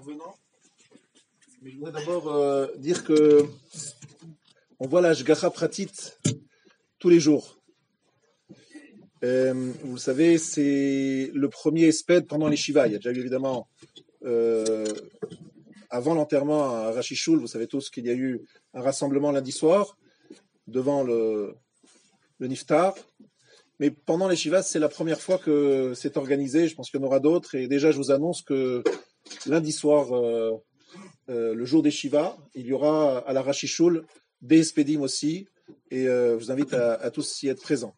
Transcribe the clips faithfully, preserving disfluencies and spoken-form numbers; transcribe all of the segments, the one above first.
intervenants. Mais je voudrais d'abord euh, dire que on voit la Hashgacha Pratit tous les jours. Euh, vous le savez, c'est le premier espède pendant les Shiva. Il y a déjà eu évidemment, euh, avant l'enterrement à Rashishul, vous savez tous qu'il y a eu un rassemblement lundi soir devant le, le Niftar. Mais pendant les Shivas, c'est la première fois que c'est organisé. Je pense qu'il y en aura d'autres. Et déjà, je vous annonce que lundi soir, euh, euh, le jour des Shivas, il y aura à la Rashishul des Espedim aussi. Et euh, je vous invite à, à tous y être présents.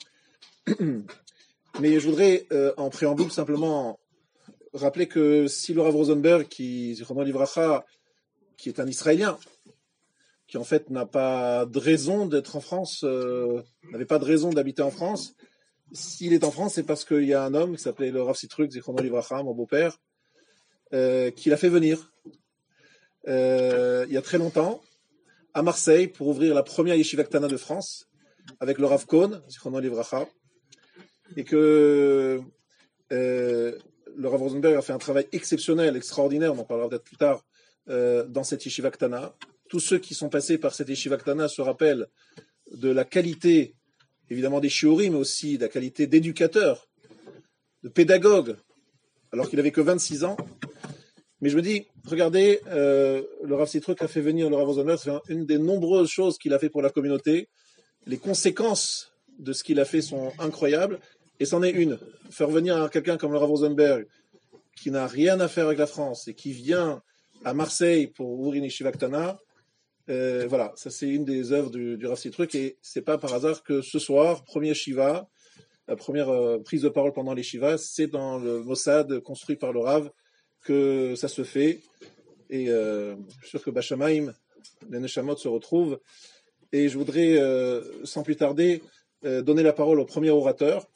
Mais je voudrais, euh, en préambule, simplement rappeler que si le Rav Rosenberg, qui, qui est un Israélien, qui en fait n'a pas de raison d'être en France, euh, n'avait pas de raison d'habiter en France, s'il est en France, c'est parce qu'il y a un homme qui s'appelait le Rav Sitruk, Zichrono Livracha, mon beau-père, euh, qui l'a fait venir euh, il y a très longtemps à Marseille pour ouvrir la première Yeshiva Ktana de France avec le Rav Kohn, Zichrono Livracha, et que euh, le Rav Rosenberg a fait un travail exceptionnel, extraordinaire, on en parlera peut-être plus tard, euh, dans cette Yeshiva Ktana. Tous ceux qui sont passés par cette Yeshiva Ktana se rappellent de la qualité, évidemment des shiurim, mais aussi de la qualité d'éducateur, de pédagogue, alors qu'il n'avait que vingt-six ans. Mais je me dis, regardez, euh, le Rav Sitruk a fait venir le Rav Rosenberg, c'est une des nombreuses choses qu'il a fait pour la communauté. Les conséquences de ce qu'il a fait sont incroyables, et c'en est une. Faire venir quelqu'un comme le Rav Rosenberg, qui n'a rien à faire avec la France, et qui vient à Marseille pour ouvrir une Yeshiva Ktana, euh, voilà, ça c'est une des œuvres du, du Rav Sitruk, et c'est pas par hasard que ce soir, premier Shiva, la première euh, prise de parole pendant les Shivas, c'est dans le Mossad construit par le Rav que ça se fait, et euh, je suis sûr que Bachamaim, les Neshamot se retrouvent, et je voudrais, euh, sans plus tarder, euh, donner la parole au premier orateur,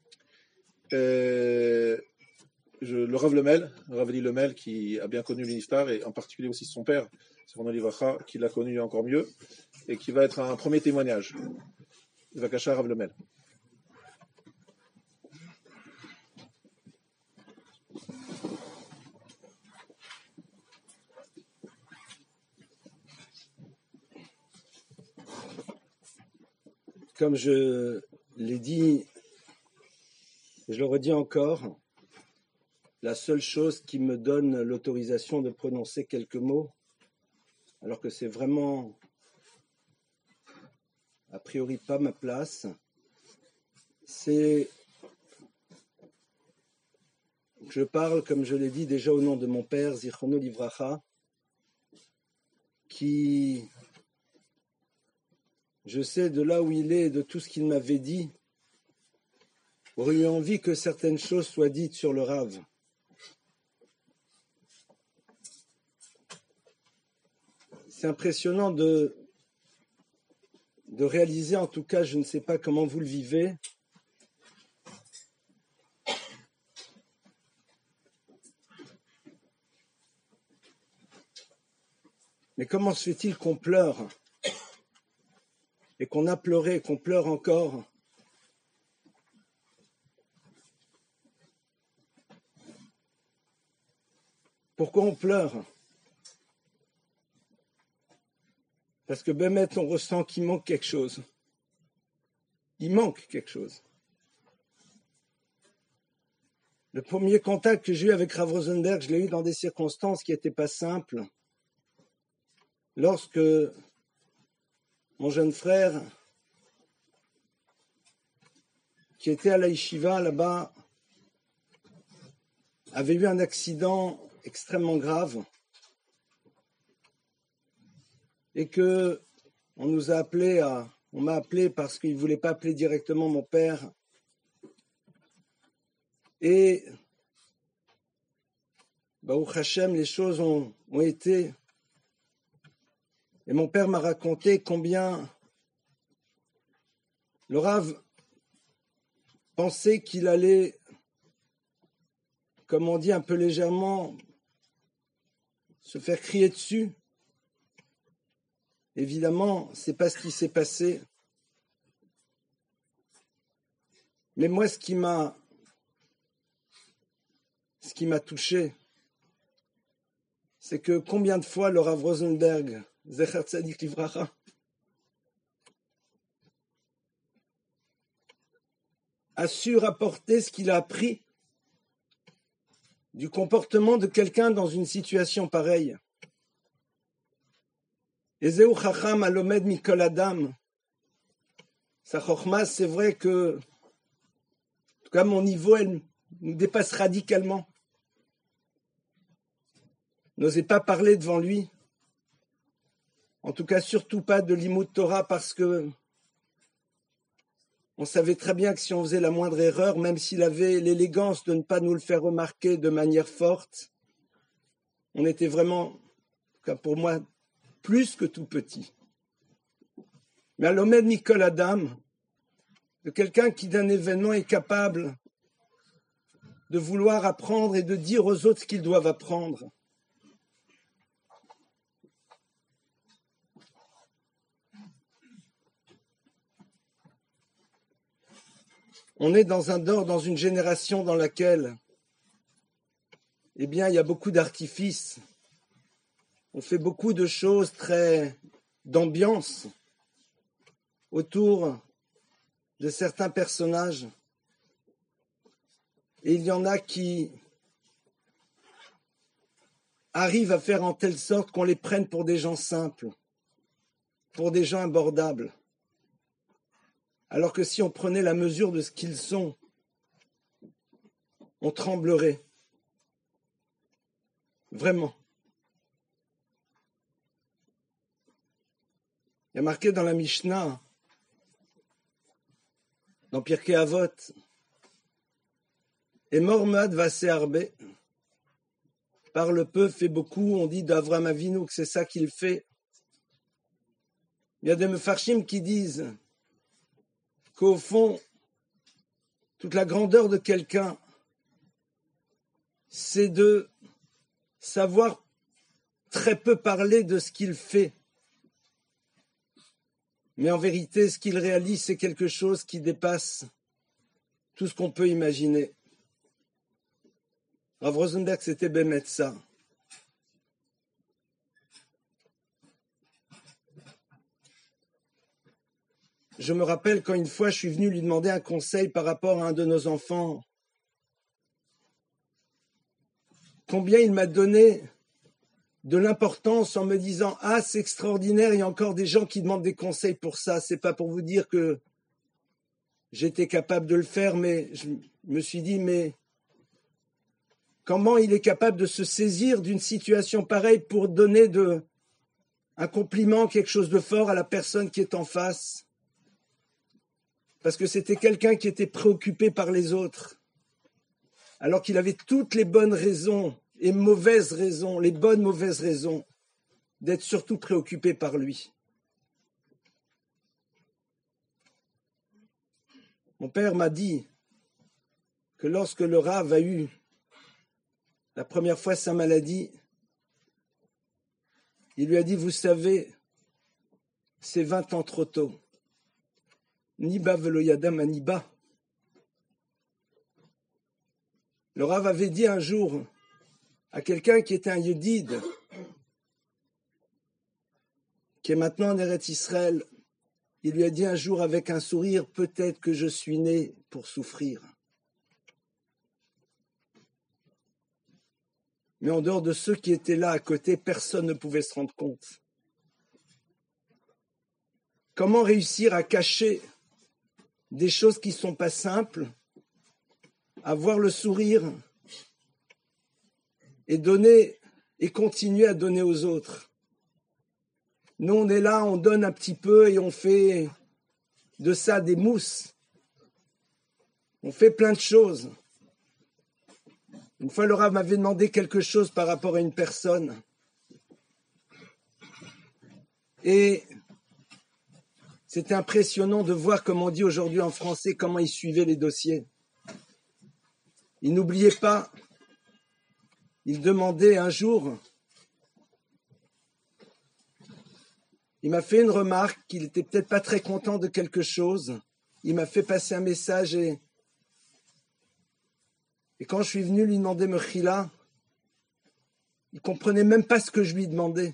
euh, je, le Rav Lemel, le Rav Eli Lemel, qui a bien connu l'Iniftar, et en particulier aussi son père, Zichrono Livracha, qui l'a connu encore mieux, et qui va être un premier témoignage. Vakasha, Rav Lemel. Comme je l'ai dit, je le redis encore, la seule chose qui me donne l'autorisation de prononcer quelques mots, alors que c'est vraiment a priori pas ma place, c'est je parle, comme je l'ai dit déjà, au nom de mon père, Zichrono Livracha, qui, je sais de là où il est, de tout ce qu'il m'avait dit, aurait eu envie que certaines choses soient dites sur le Rav. C'est impressionnant de, de réaliser, en tout cas, je ne sais pas comment vous le vivez, mais comment se fait-il qu'on pleure et qu'on a pleuré, qu'on pleure encore? Pourquoi on pleure? Parce que Bémet, on ressent qu'il manque quelque chose. Il manque quelque chose. Le premier contact que j'ai eu avec Rav Rosenberg, je l'ai eu dans des circonstances qui n'étaient pas simples. Lorsque mon jeune frère, qui était à la yeshiva là-bas, avait eu un accident extrêmement grave et que on nous a appelé à, on m'a appelé parce qu'il ne voulait pas appeler directement mon père. Et Baruch Hashem, les choses ont, ont été. Et mon père m'a raconté combien le Rav pensait qu'il allait, comme on dit un peu légèrement, se faire crier dessus. Évidemment, c'est pas ce qui s'est passé. Mais moi, ce qui m'a, ce qui m'a touché, c'est que combien de fois le Rav Rosenberg, Zecher Tzadik Livracha, a su rapporter ce qu'il a appris du comportement de quelqu'un dans une situation pareille. Ezeu Chacham Alomed Mikol Adam. Sa chokhma, c'est vrai que, en tout cas, mon niveau, elle nous dépasse radicalement. N'osez pas parler devant lui. En tout cas, surtout pas de l'Imout Torah, parce que on savait très bien que si on faisait la moindre erreur, même s'il avait l'élégance de ne pas nous le faire remarquer de manière forte, on était vraiment, en tout cas pour moi, plus que tout petit. Mais à l'Omed Mikol Adam, de quelqu'un qui d'un événement est capable de vouloir apprendre et de dire aux autres ce qu'ils doivent apprendre. On est dans un dans une génération dans laquelle, eh bien, il y a beaucoup d'artifices. On fait beaucoup de choses très d'ambiance autour de certains personnages. Et il y en a qui arrivent à faire en telle sorte qu'on les prenne pour des gens simples, pour des gens abordables. Alors que si on prenait la mesure de ce qu'ils sont, on tremblerait. Vraiment. Il y a marqué dans la Mishnah, dans Pirkei Avot, et Mormad va s'arber. Parle peu, fait beaucoup. On dit d'Avram Avinu que c'est ça qu'il fait. Il y a des mefarshim qui disent qu'au fond, toute la grandeur de quelqu'un, c'est de savoir très peu parler de ce qu'il fait. Mais en vérité, ce qu'il réalise, c'est quelque chose qui dépasse tout ce qu'on peut imaginer. Rav Rosenberg, c'était bémet ça. Je me rappelle quand une fois je suis venu lui demander un conseil par rapport à un de nos enfants. Combien il m'a donné de l'importance en me disant « Ah, c'est extraordinaire, il y a encore des gens qui demandent des conseils pour ça. » C'est pas pour vous dire que j'étais capable de le faire, mais je me suis dit « Mais comment il est capable de se saisir d'une situation pareille pour donner de, un compliment, quelque chose de fort à la personne qui est en face ?» Parce que c'était quelqu'un qui était préoccupé par les autres, alors qu'il avait toutes les bonnes raisons et mauvaises raisons, les bonnes mauvaises raisons, d'être surtout préoccupé par lui. Mon père m'a dit que lorsque le Rav a eu la première fois sa maladie, il lui a dit, vous savez, c'est vingt ans trop tôt. Niba velo yadam aniba. Le Rav avait dit un jour à quelqu'un qui était un yedid, qui est maintenant en Eretz Israël, il lui a dit un jour avec un sourire, peut-être que je suis né pour souffrir. Mais en dehors de ceux qui étaient là à côté, personne ne pouvait se rendre compte. Comment réussir à cacher des choses qui ne sont pas simples, avoir le sourire et donner et continuer à donner aux autres. Nous, on est là, on donne un petit peu et on fait de ça des mousses. On fait plein de choses. Une fois, le Rav m'avait demandé quelque chose par rapport à une personne. Et c'était impressionnant de voir, comme on dit aujourd'hui en français, comment il suivait les dossiers. Il n'oubliait pas, il demandait un jour, il m'a fait une remarque qu'il n'était peut-être pas très content de quelque chose. Il m'a fait passer un message et, et quand je suis venu lui demander Mechila, Il ne comprenait même pas ce que je lui demandais.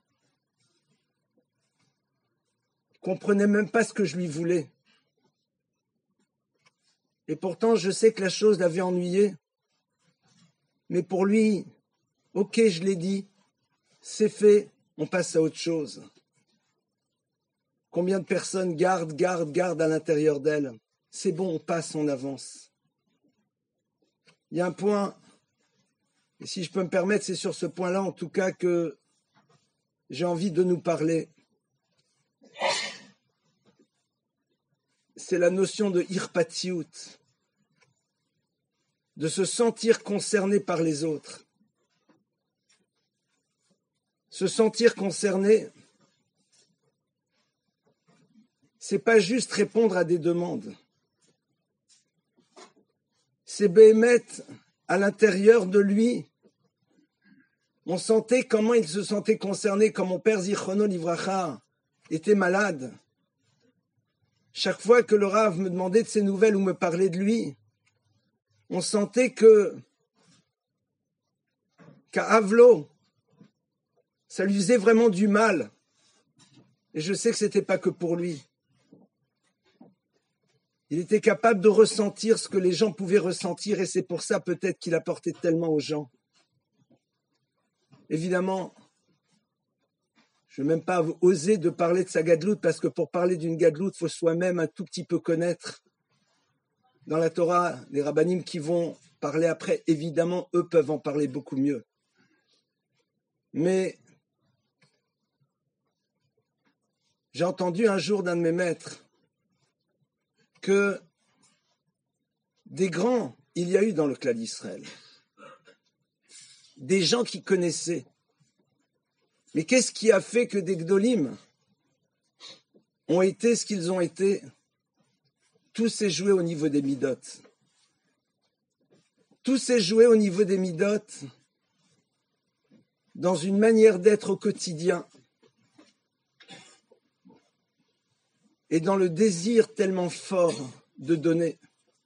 Il ne comprenait même pas ce que je lui voulais. Et pourtant, je sais que la chose l'avait ennuyé. Mais pour lui, ok, je l'ai dit, c'est fait, on passe à autre chose. Combien de personnes gardent, gardent, gardent à l'intérieur d'elles? C'est bon, on passe, on avance. Il y a un point, et si je peux me permettre, c'est sur ce point-là, en tout cas, que j'ai envie de nous parler. C'est la notion de irpatiout, de se sentir concerné par les autres. Se sentir concerné, c'est pas juste répondre à des demandes. C'est Béhémet, à l'intérieur de lui, on sentait comment il se sentait concerné, quand mon père Zichrono Livracha était malade. Chaque fois que le Rav me demandait de ses nouvelles ou me parlait de lui, on sentait que, qu'à Avlo, ça lui faisait vraiment du mal. Et je sais que ce n'était pas que pour lui. Il était capable de ressentir ce que les gens pouvaient ressentir, et c'est pour ça peut-être qu'il apportait tellement aux gens. Évidemment, je ne vais même pas oser de parler de sa gadloute, parce que pour parler d'une gadloute, il faut soi-même un tout petit peu connaître. Dans la Torah, les rabbanim qui vont parler après, évidemment, eux peuvent en parler beaucoup mieux. Mais j'ai entendu un jour d'un de mes maîtres que des grands, il y a eu dans le clan d'Israël. Des gens qui connaissaient. Mais qu'est-ce qui a fait que des Gdolim ont été ce qu'ils ont été? Tout s'est joué au niveau des midot. Tout s'est joué au niveau des midot, dans une manière d'être au quotidien et dans le désir tellement fort de donner.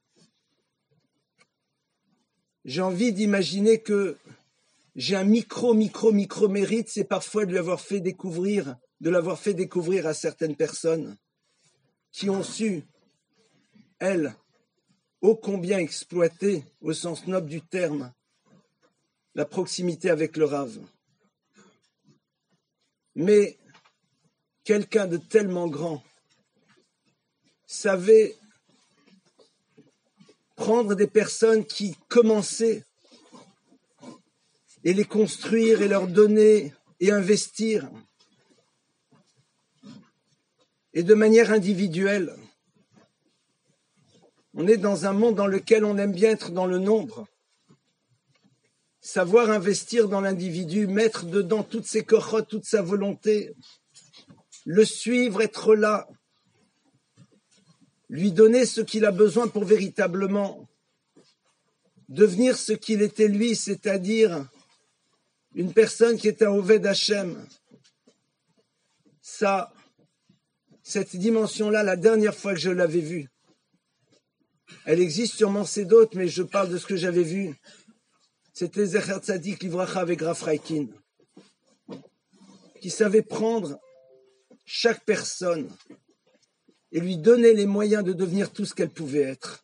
J'ai envie d'imaginer que j'ai un micro, micro, micro mérite, c'est parfois de lui avoir fait découvrir, de l'avoir fait découvrir à certaines personnes qui ont su, elles, ô combien exploiter, au sens noble du terme, la proximité avec le Rav. Mais quelqu'un de tellement grand savait prendre des personnes qui commençaient et les construire et leur donner et investir, et de manière individuelle. On est dans un monde dans lequel on aime bien être dans le nombre. Savoir investir dans l'individu, mettre dedans toutes ses kochot, toute sa volonté, le suivre, être là, lui donner ce qu'il a besoin pour véritablement devenir ce qu'il était lui, c'est-à-dire une personne qui est un Oved Hashem. Ça, cette dimension-là, la dernière fois que je l'avais vue, elle existe sûrement, c'est d'autres, mais je parle de ce que j'avais vu. C'était Zecher Tzadik Livracha avec Rav Freikin, qui savait prendre chaque personne et lui donner les moyens de devenir tout ce qu'elle pouvait être.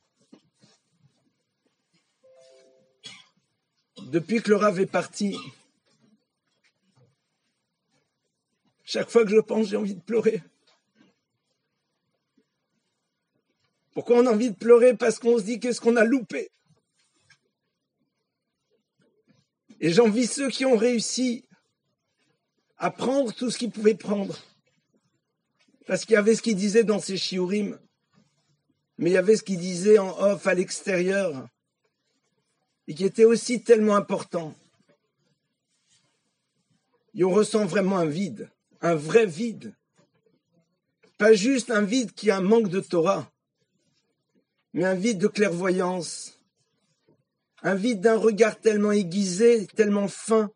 Depuis que le Rav est parti, chaque fois que je pense, j'ai envie de pleurer. Pourquoi on a envie de pleurer? Parce qu'on se dit qu'est-ce qu'on a loupé. Et j'envie ceux qui ont réussi à prendre tout ce qu'ils pouvaient prendre. Parce qu'il y avait ce qu'il disait dans ses shiurim, mais il y avait ce qu'il disait en off à l'extérieur, et qui était aussi tellement important. Et on ressent vraiment un vide, un vrai vide. Pas juste un vide qui a un manque de Torah, mais un vide de clairvoyance, un vide d'un regard tellement aiguisé, tellement fin,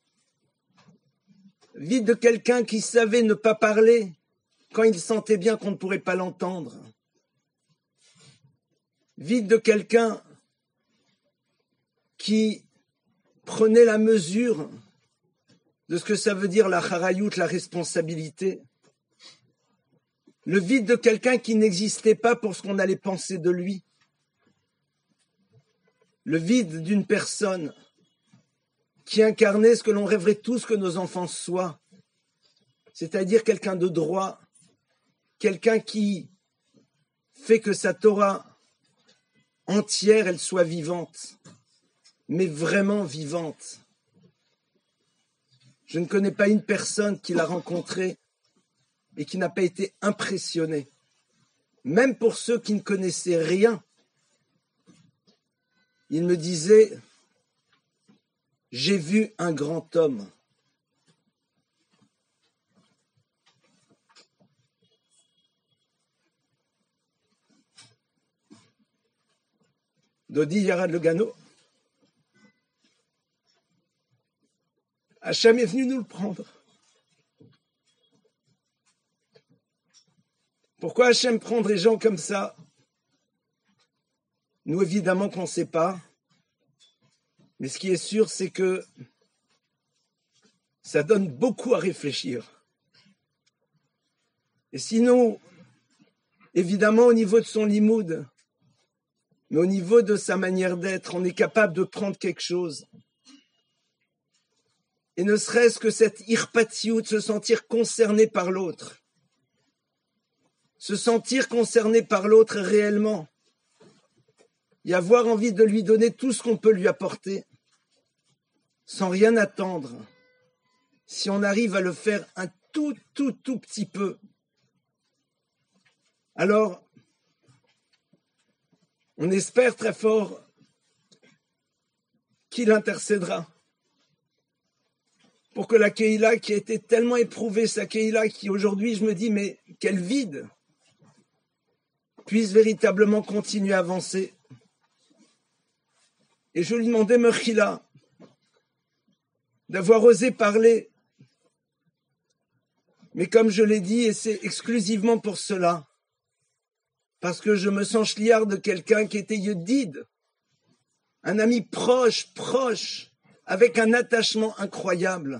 vide de quelqu'un qui savait ne pas parler quand il sentait bien qu'on ne pourrait pas l'entendre, vide de quelqu'un qui prenez la mesure de ce que ça veut dire la charayut, la responsabilité. Le vide de quelqu'un qui n'existait pas pour ce qu'on allait penser de lui. Le vide d'une personne qui incarnait ce que l'on rêverait tous que nos enfants soient. C'est-à-dire quelqu'un de droit, quelqu'un qui fait que sa Torah entière, elle soit vivante, mais vraiment vivante. Je ne connais pas une personne qui l'a rencontrée et qui n'a pas été impressionné. Même pour ceux qui ne connaissaient rien, il me disait, j'ai vu un grand homme. Dodi Yarad Legano, Hachem est venu nous le prendre. Pourquoi Hachem prend des gens comme ça? Nous, évidemment qu'on ne sait pas. Mais ce qui est sûr, c'est que ça donne beaucoup à réfléchir. Et sinon, évidemment, au niveau de son limoud, mais au niveau de sa manière d'être, on est capable de prendre quelque chose. Et ne serait-ce que cette irpatiout, de se sentir concerné par l'autre. Se sentir concerné par l'autre réellement. Et avoir envie de lui donner tout ce qu'on peut lui apporter, sans rien attendre. Si on arrive à le faire un tout, tout, tout petit peu, alors on espère très fort qu'il intercédera pour que la Keïla qui a été tellement éprouvée, sa Keïla qui aujourd'hui, je me dis, mais quel vide, puisse véritablement continuer à avancer. Et je lui demandais, Mechila, d'avoir osé parler. Mais comme je l'ai dit, et c'est exclusivement pour cela, parce que je me sens chliard de quelqu'un qui était Yedid, un ami proche, proche, avec un attachement incroyable,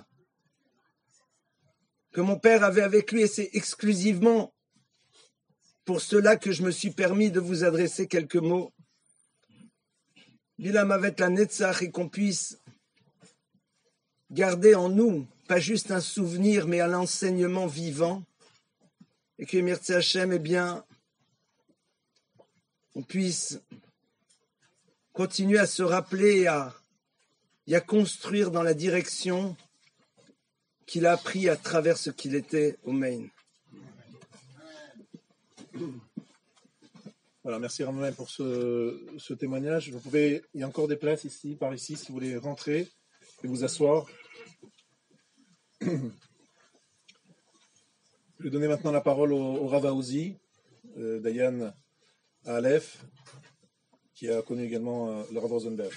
que mon père avait avec lui, et c'est exclusivement pour cela que je me suis permis de vous adresser quelques mots. Bilam avec la Netzach, et qu'on puisse garder en nous, pas juste un souvenir, mais un enseignement vivant, et que Mirtze Hashem, eh bien, on puisse continuer à se rappeler et à, et à construire dans la direction qu'il a appris à travers ce qu'il était au Maine. Voilà, merci Ramon pour ce, ce témoignage. Vous pouvez, il y a encore des places ici, par ici, si vous voulez rentrer et vous asseoir. Je vais donner maintenant la parole au, au Rav Aouzi, euh, Dayan à Aleph, qui a connu également euh, le Rav Rosenberg.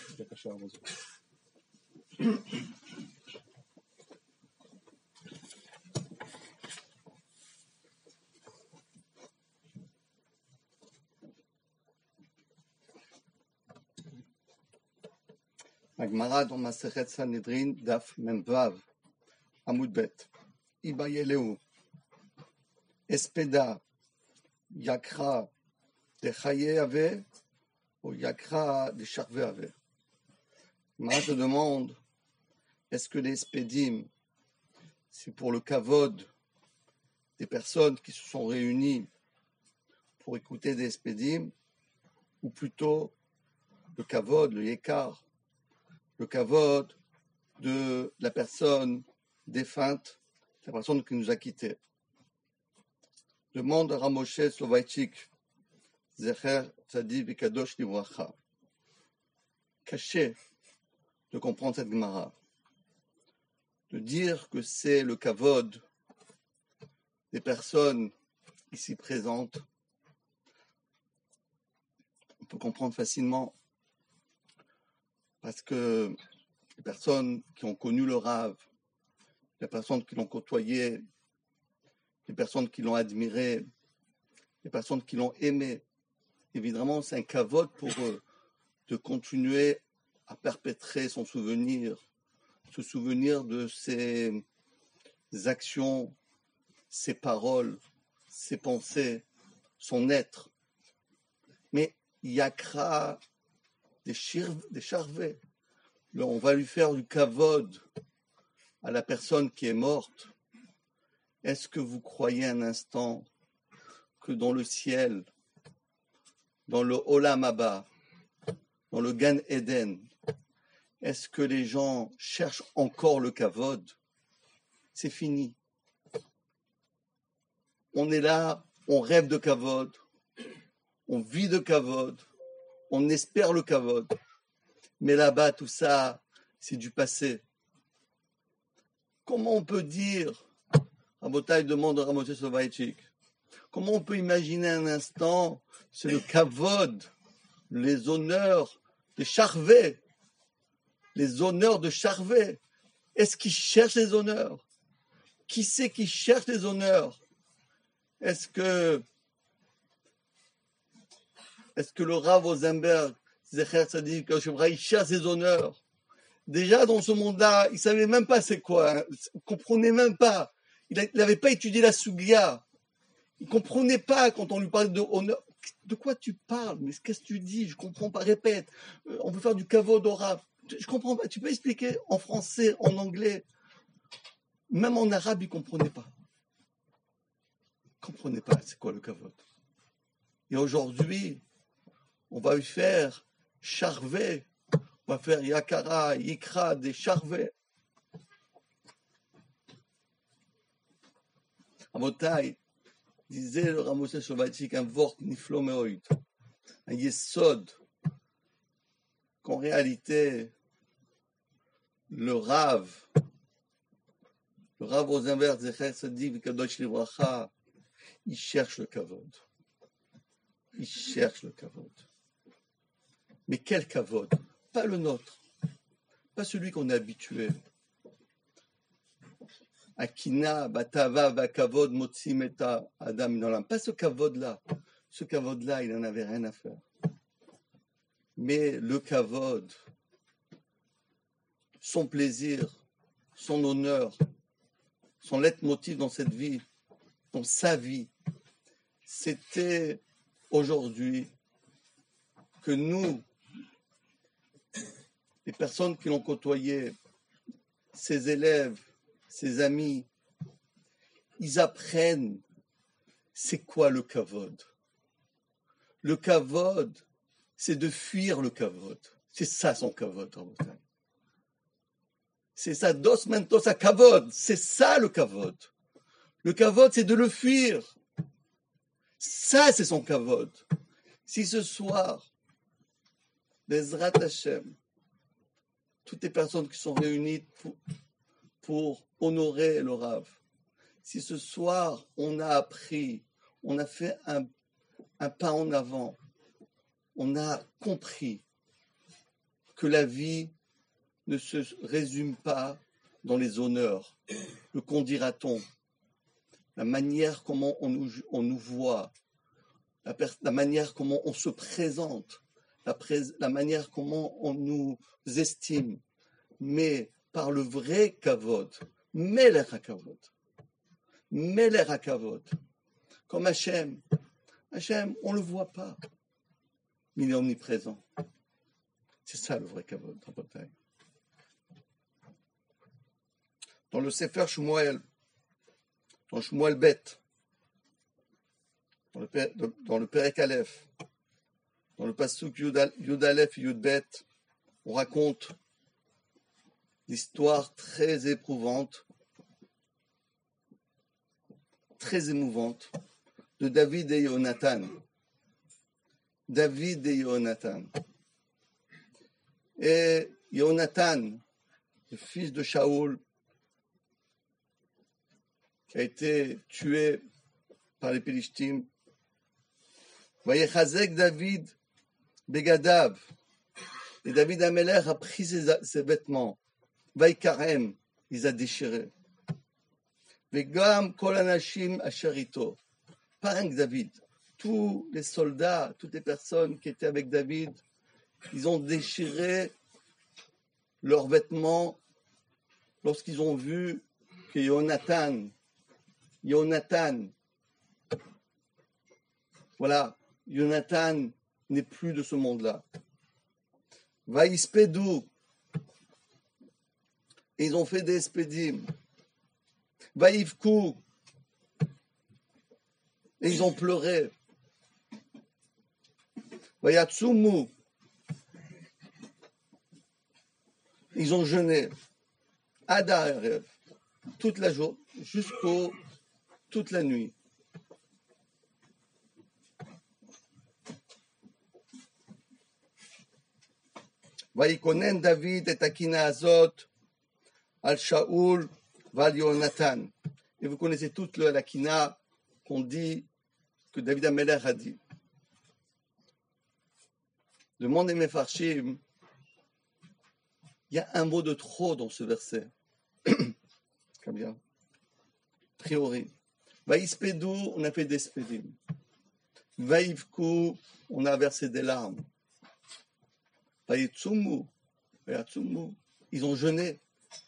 הגמרא dans מסכת סנהדרין, דף מ"ו, עמוד ב', איבא ילאו, אספדה, יקרא דחיי אבה, ou יקרא דשכבי אבה. Moi, je demande, est-ce que les spédim, c'est pour le kavod des personnes qui se sont réunies pour écouter des spédim, ou plutôt le kavod, le yekar, le kavod de la personne défunte, la personne qui nous a quittés. Demande à Ramoshe Slovaïchik, Zecher Tzadi Vikadosh Livracha. Caché de comprendre cette Gemara, de dire que c'est le kavod des personnes ici présentes, on peut comprendre facilement. Parce que les personnes qui ont connu le Rav, les personnes qui l'ont côtoyé, les personnes qui l'ont admiré, les personnes qui l'ont aimé, évidemment, c'est un kavod pour eux de continuer à perpétrer son souvenir, se souvenir de ses actions, ses paroles, ses pensées, son être. Mais Yakra des, shir- des charvés, on va lui faire du kavod à la personne qui est morte. Est-ce que vous croyez un instant que dans le ciel, dans le Olam Haba, dans le Gan Eden, est-ce que les gens cherchent encore le kavod? C'est fini. On est là, on rêve de kavod, on vit de kavod, on espère le kavod. Mais là-bas, tout ça, c'est du passé. Comment on peut dire, Rabotai demande à Ramosé Sovaïchik, comment on peut imaginer un instant, c'est le kavod, les honneurs de Charvet, les honneurs de Charvet. Est-ce qu'ils cherchent les honneurs? Qui c'est qui cherche les honneurs? Est-ce que, est-ce que le Rav Rosenberg, Zecher Tzadik, il cherche les honneurs? Déjà, dans ce monde-là, il ne savait même pas c'est quoi, hein. Il ne comprenait même pas. Il n'avait pas étudié la Sugya. Il ne comprenait pas quand on lui parlait de honneur. De quoi tu parles? Mais qu'est-ce que tu dis? Je ne comprends pas. Répète. Euh, on veut faire du kavod au Rav. Je ne comprends pas. Tu peux expliquer en français, en anglais? Même en arabe, il ne comprenait pas. Il ne comprenait pas c'est quoi le kavod. Et aujourd'hui, on va lui faire charvet. On va faire yakara, yikra, des charvets. Rabotai, disait le Ramosé Sovaïchik, un vort niflo meoïd, un yesod, qu'en réalité, le Rav, le Rav Rosenberg, Zecher Tzadik V'Kadosh Livracha, il cherche le kavod. Il cherche le kavod. Mais quel kavod? Pas le nôtre, pas celui qu'on est habitué. Akina, Batava, Vakavod, Motsimeta, Adam, Nolam. Pas ce kavod-là. Ce kavod-là, il n'en avait rien à faire. Mais le kavod, son plaisir, son honneur, son leitmotiv dans cette vie, dans sa vie, c'était aujourd'hui que nous, les personnes qui l'ont côtoyé, ses élèves, ses amis, ils apprennent c'est quoi le kavod. Le kavod, c'est de fuir le kavod. C'est ça son kavod. C'est ça, dos mentos à kavod. C'est ça le kavod. Le kavod, c'est de le fuir. Ça, c'est son kavod. Si ce soir, Bezrat Hashem, toutes les personnes qui sont réunies pour, pour honorer le Rav, si ce soir on a appris, on a fait un, un pas en avant, on a compris que la vie ne se résume pas dans les honneurs, le qu'en dira-t-on, la manière comment on nous, on nous voit, la, la manière comment on se présente, la, pré, la manière comment on nous estime, mais par le vrai kavod, Melech HaKavod, Melech HaKavod, comme Hachem. Hachem, on ne le voit pas, mais il est omniprésent. C'est ça le vrai kavod, Rabotai. Dans le Sefer Shmuel, dans Shmuel Bet, dans le, dans le Perek Aleph, dans le Pasuk Yud Aleph et Yud Bet, on raconte l'histoire très éprouvante, très émouvante de David et Yonatan. David et Yonatan. Et Yonatan, le fils de Shaoul, qui a été tué par les Pélishtim, Vayechazek David Begadav. Et David Amelech a pris ses, ses vêtements. Vaïkarem, il les a déchirés. Vegam kol anashim asherito. Pas rien que David. Tous les soldats, toutes les personnes qui étaient avec David, ils ont déchiré leurs vêtements lorsqu'ils ont vu que Jonathan, Jonathan, voilà, Jonathan n'est plus de ce monde-là. Vaïspédou, et ils ont fait des espédim. Vaïvkou, et ils ont pleuré. Vayatsumu, ils ont jeûné. Ada Erev, toute la journée, jusqu'au toute la nuit. Vaïkonen David et Akina Azot al Shaoul val Yonatan. Et vous connaissez toute la Kina qu'on dit, que David Ameler a dit. Le monde des Mefarshim, il y a un mot de trop dans ce verset. Très bien. A priori. Vaïspédou, on a fait des spédim. Vaïvkou, on a versé des larmes. Vaïtsumu, Vaïtsumu, ils ont jeûné.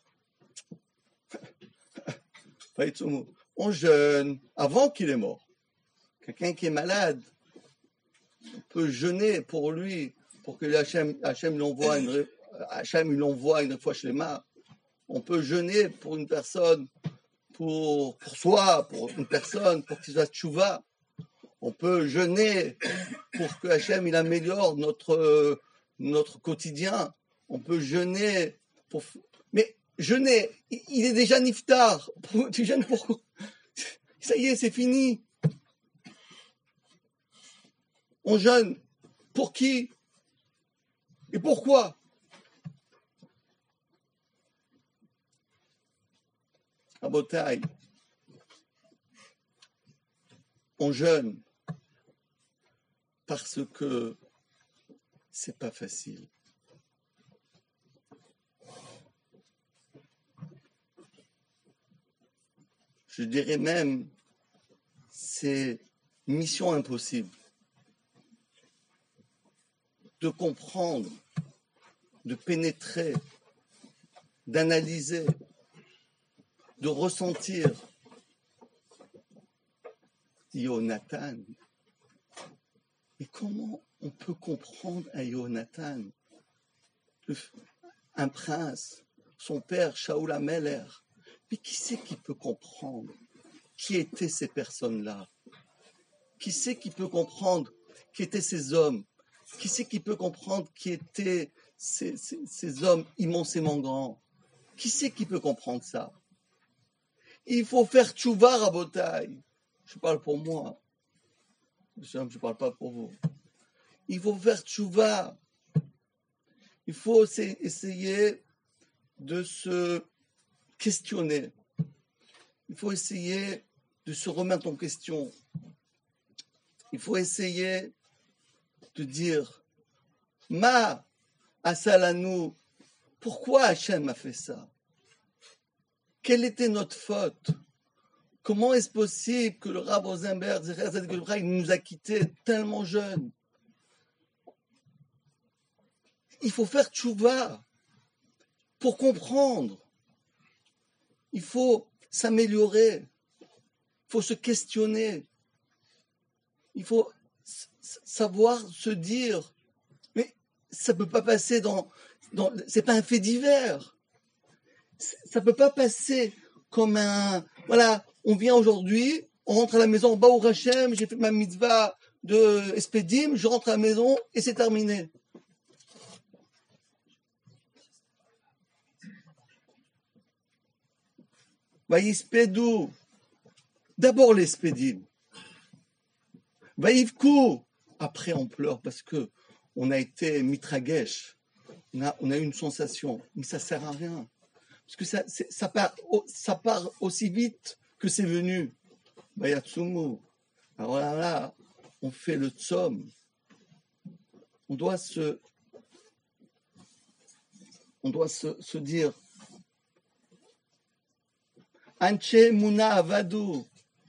Vaïtsumu, on jeûne avant qu'il est mort. Quelqu'un qui est malade, on peut jeûner pour lui, pour que Hachem, Hachem l'envoie une, Hachem l'envoie une fois shlema. On peut jeûner pour une personne, pour, pour soi, pour une personne, pour qu'il fasse tchouva. On peut jeûner pour que Hachem il améliore notre, notre quotidien. On peut jeûner pour... Mais jeûner, il est déjà niftar. Tu jeûnes pour... Ça y est, c'est fini. On jeûne. Pour qui? Et pourquoi? Rabotai, on jeûne parce que c'est pas facile. Je dirais même, c'est mission impossible de comprendre, de pénétrer, d'analyser, de ressentir Jonathan. Et comment on peut comprendre à Jonathan, un prince, son père Shaoul Ameler? Mais qui c'est qui peut comprendre qui étaient ces personnes-là? Qui c'est qui peut comprendre qui étaient ces hommes? Qui c'est qui peut comprendre qui étaient ces, ces, ces hommes immensément grands? Qui c'est qui peut comprendre ça? Il faut faire tchouva, Rabotai. Je parle pour moi. Je ne parle pas pour vous. Il faut faire tchouva. Il faut essayer de se questionner. Il faut essayer de se remettre en question. Il faut essayer de dire Ma Asalanou, pourquoi Hachem a fait ça? Quelle était notre faute? Comment est-ce possible que le Rav Rosenberg nous a quittés tellement jeunes? Il faut faire tchouva pour comprendre. Il faut s'améliorer. Il faut se questionner. Il faut savoir se dire, mais ça ne peut pas passer dans... dans c'est pas un fait divers. Ça ne peut pas passer comme un... Voilà, on vient aujourd'hui, on rentre à la maison, Baruch Hashem, j'ai fait ma mitzvah de Espédim, je rentre à la maison et c'est terminé. Vaïspédou, d'abord l'Espédim. Vaïvkou, après on pleure parce que on a été mitragesh, on a, on a eu une sensation, mais ça ne sert à rien. Parce que ça, ça, part, ça part aussi vite que c'est venu. Bayatsumu. Alors là, là, on fait le tzom. On doit se, on doit se, se dire Anche Muna Avadu.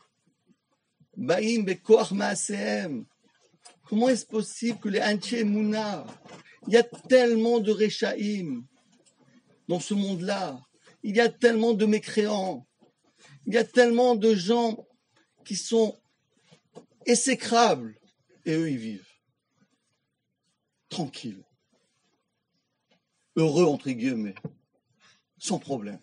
Baim Bekoach Maasehem. Comment est-ce possible que les Anche Muna, il y a tellement de Rechaim, dans ce monde-là. Il y a tellement de mécréants. Il y a tellement de gens qui sont exécrables. Et eux, ils vivent. Tranquilles. Heureux, entre guillemets. Sans problème.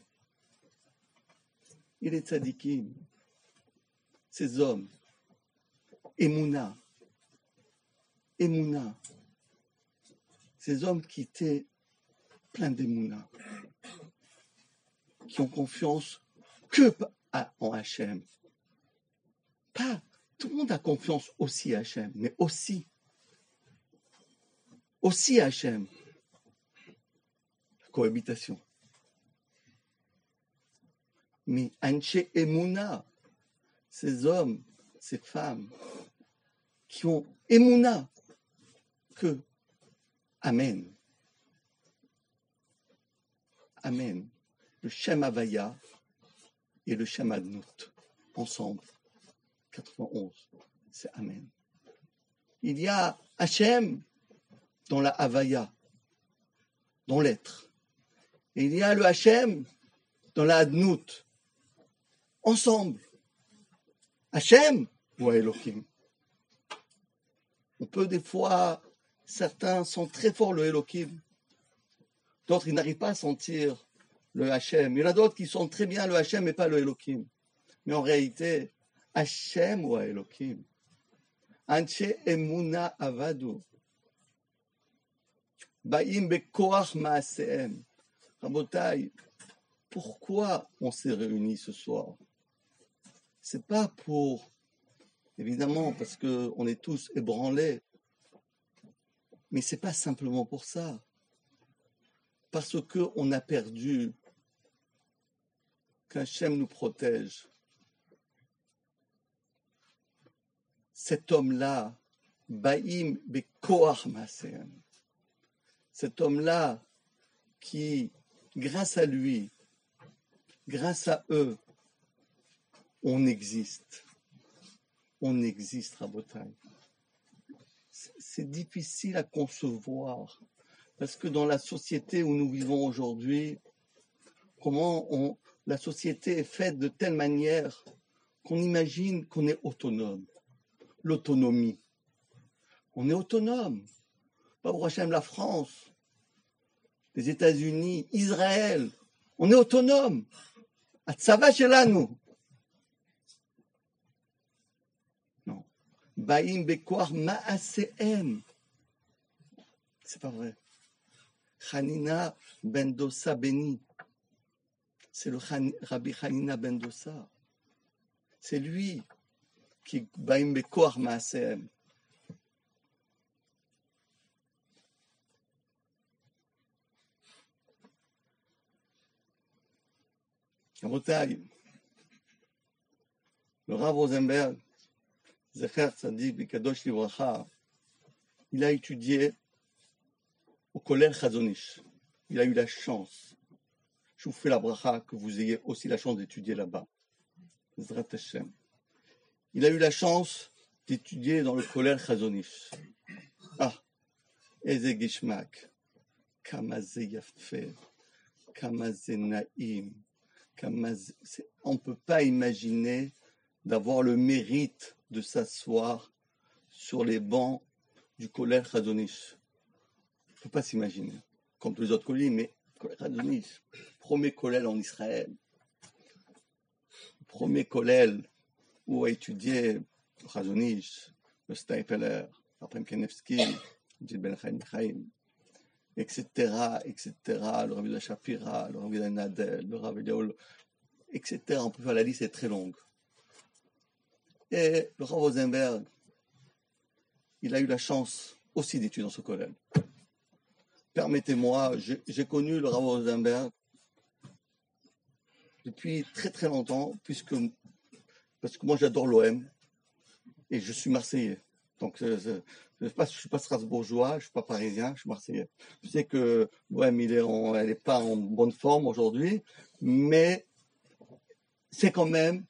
Et les tzadikim, ces hommes, Emouna, Emouna, ces hommes qui étaient pleins d'Emouna, qui ont confiance que en Hachem. Pas, tout le monde a confiance aussi à Hachem, mais aussi, aussi à Hachem. La cohabitation. Mais Anche Emouna, ces hommes, ces femmes, qui ont Emouna, que Amen. Amen. Le Shem Havaya et le Shem Adnout, ensemble. quatre-vingt-onze, c'est Amen. Il y a Hachem dans la Havaya, dans l'être. Et il y a le Hachem dans la Adnout, ensemble. Hachem ou Elohim. On peut des fois, certains sentent très fort le Elohim, d'autres ils n'arrivent pas à sentir le Hachem. Il y en a d'autres qui sentent très bien le Hachem et pas le Elohim. Mais en réalité, Hachem ou Elohim. Anche Emuna Avadu. Baim Bekoach Maaseem. Rabotai, pourquoi on s'est réunis ce soir? C'est pas pour, évidemment, parce qu'on est tous ébranlés, mais c'est pas simplement pour ça. Parce qu'on a perdu, qu'Hachem nous protège. Cet homme-là, Baim Bekoach Maaseem, cet homme-là qui, grâce à lui, grâce à eux, on existe. On existe, Rabotai. C'est difficile à concevoir, parce que dans la société où nous vivons aujourd'hui, comment on, la société est faite de telle manière qu'on imagine qu'on est autonome. L'autonomie. On est autonome. Pas pour Hachem, la France, les États-Unis, Israël. On est autonome. Atzava shelanu. Non. Baim bekoar ma'aseem. C'est pas vrai. Hanina ben Dossa béni. C'est le Rabbi Hanina ben Dossa. C'est lui qui baim bekoar ma'aseem. Rabotai, le Rav Rosenberg, Zecher Tzadik Bikadosh Livracha, il a étudié au Kollel Chazon Ish. Il a eu la chance. Je vous fais la bracha que vous ayez aussi la chance d'étudier là-bas. Zrat Hashem. Il a eu la chance d'étudier dans le Kollel Chazon Ish. Ah, Eze Gishmak, Kama ze Yaffe, Kama ze Naïm. On ne peut pas imaginer d'avoir le mérite de s'asseoir sur les bancs du Kollel Chazon Ish. On ne peut pas s'imaginer, comme tous les autres collègues, mais Kollel Chazon Ish, premier Kollel en Israël, premier Kollel où a étudié le Chazon Ish, le Steipeler, Raphaël Kenevski, Gilles Ben Chaim Chaim, et cetera, et cetera, le Rabbi de Shapira, le Rabbi de Nadel, le Rabbi de et cetera. On peut faire la liste, est très longue. Et le Rav Rosenberg, il a eu la chance aussi d'étudier dans ce collège. Permettez-moi, j'ai, j'ai connu le Rav Rosenberg depuis très très longtemps, puisque parce que moi j'adore l'O M et je suis Marseillais. Donc je ne suis pas strasbourgeois, je ne suis pas parisien, je suis Marseillais. Je sais que l'O M il est en, elle n'est pas en bonne forme aujourd'hui, mais c'est quand même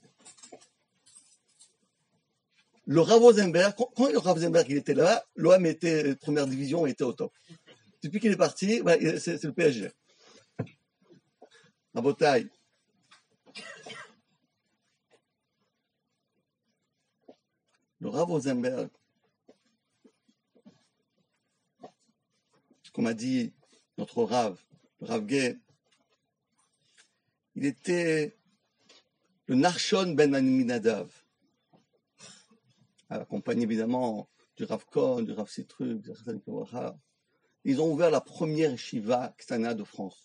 le Rav Rosenberg. Quand, quand le Rav Rosenberg il était là, l'O M était première division, il était au top. Depuis qu'il est parti, bah, c'est, c'est le P S G. Rabotai, le Rav Rosenberg, comme a dit notre Rav, le Rav Gay, il était le Narshon ben Aminadav, accompagné évidemment du Rav Kohn, du Rav Sitruk, du Rav Kovacha. Ils ont ouvert la première Shiva Ktana de France.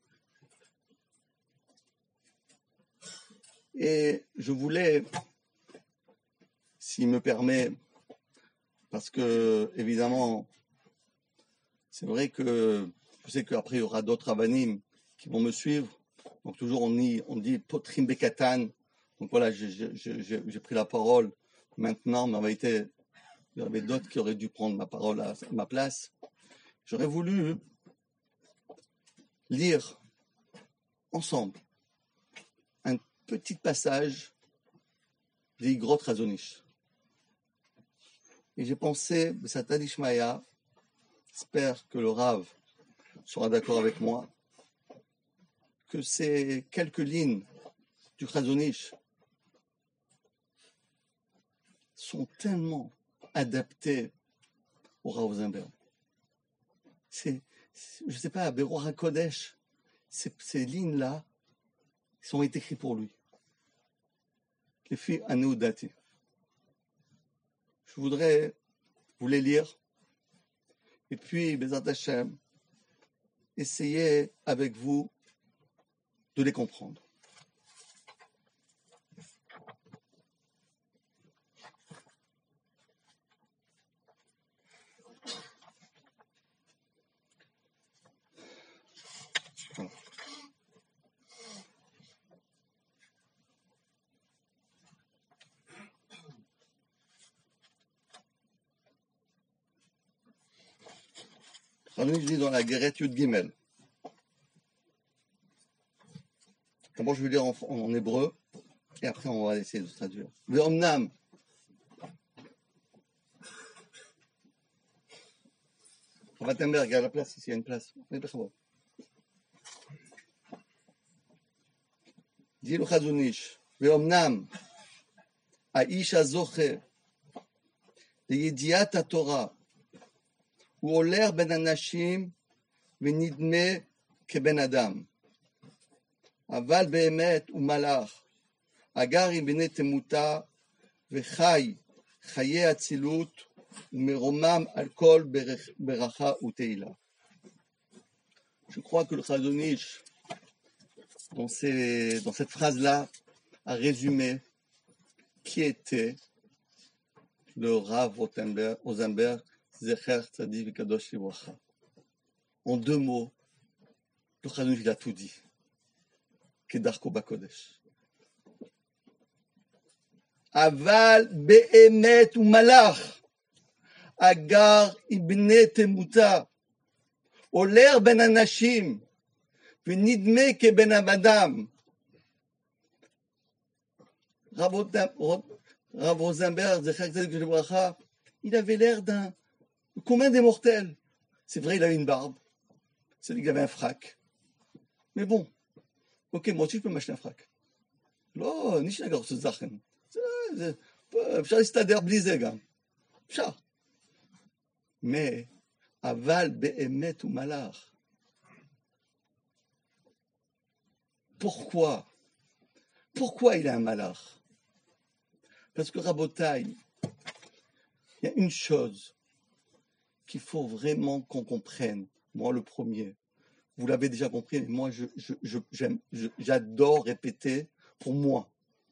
Et je voulais, s'il me permet, parce que évidemment, c'est vrai que je sais qu'après il y aura d'autres avanim qui vont me suivre. Donc toujours on dit, on dit potrim bekatan. Donc voilà, j'ai, j'ai, j'ai, j'ai pris la parole maintenant, mais en vérité, il y avait d'autres qui auraient dû prendre ma parole à, à ma place. J'aurais voulu lire ensemble un petit passage d'Igrot Razonish. Et j'ai pensé, Besata Dishmaya, j'espère que le Rav sera d'accord avec moi, que ces quelques lignes du Razonish sont tellement adaptées au Rav Rosenberg. C'est, c'est, je ne sais pas, Beroar HaKodesh, ces, ces lignes-là sont écrites pour lui. Les filles Aneudati. Je voudrais vous les lire et puis, Bezat Hashem, essayer avec vous de les comprendre. Je dis dans la Guérette Yud Gimel. D'abord, je vais lire en, en hébreu, et après, on va essayer de traduire. Ve'omnam. Ravattenberg, il y a la place ici, il y a une place. dit le Chazonish. Ve'omnam. האיש הזוכה לידיעת התורה הוא הולך בין אנשים ונדמה כבן אדם, אבל באמת הוא מלאך הגר עם בני תמותה וחי חיי אצילות ומרומם על כל ברכה ותהילה. Je crois que le Chazonish, dans, ces, dans cette phrase-là, a résumé qui était le Rav Rosenberg, Zecher Tzadik V'Kadosh Livracha. En deux mots, le Chazonish a tout dit. Kedarko Bakodesh. Aval be'emet ou malach, agar ibne temuta, oler ben anashim, v'nidme ke ben abadam. Rav Rosenberg, Zecher Tzadik Livracha, il avait l'air d'un commun des mortels. C'est vrai, il avait une barbe. C'est vrai qu'il avait un frac. Mais bon, ok, moi aussi je peux m'acheter un frac. לא, אני שנגע רוצה זכן. אפשר להסתדר בלי זה גם. אפשר. Mais, אבל באמת הוא מלאך. Pourquoi? Pourquoi il est un malach? Parce que Rabotai, il y a une chose qu'il faut vraiment qu'on comprenne. Moi, le premier. Vous l'avez déjà compris, mais moi, je, je, je, j'aime, je, j'adore répéter pour moi.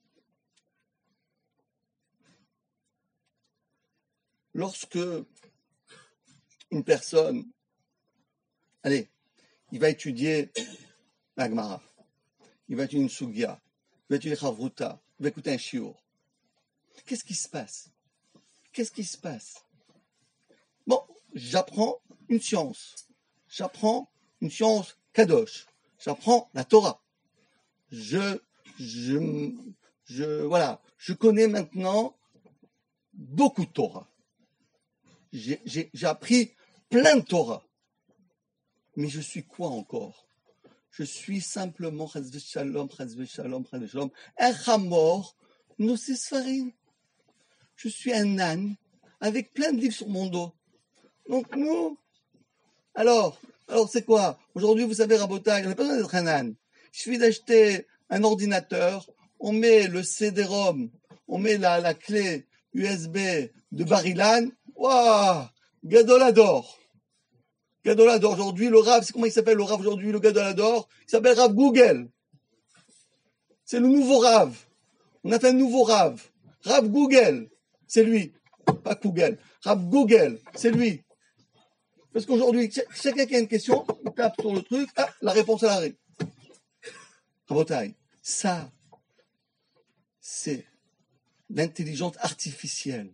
Lorsque une personne, allez, il va étudier la Gemara, il va étudier une Sugia, il va étudier Chavruta, il va écouter un shiur. Qu'est-ce qui se passe? Qu'est-ce qui se passe? Bon, j'apprends une science. J'apprends une science kadosh. J'apprends la Torah. Je, je, je, voilà, je connais maintenant beaucoup de Torah. J'ai, j'ai, j'ai appris plein de Torah. Mais je suis quoi encore? Je suis simplement, chas v'shalom, chas v'shalom, chas v'shalom, un chamor, nosé sfarim. Je suis un âne avec plein de livres sur mon dos. Donc nous, alors, alors c'est quoi? Aujourd'hui, vous savez, Rabotai, on n'a pas besoin d'être un âne. Il suffit d'acheter un ordinateur, on met le C D-ROM, on met la, la clé U S B de Bar-Ilan. Waouh, Gadolador. Gadolador. Aujourd'hui, le Rav, c'est comment il s'appelle le Rav aujourd'hui, le Gadolador? Il s'appelle Rav Google. C'est le nouveau Rav. On a fait un nouveau Rav. Rav Google. C'est lui. Pas Google. Rav Google. C'est lui. Parce qu'aujourd'hui, chacun qui a une question, il tape sur le truc, ah, la réponse elle arrive. Rabotai, ça, c'est l'intelligence artificielle.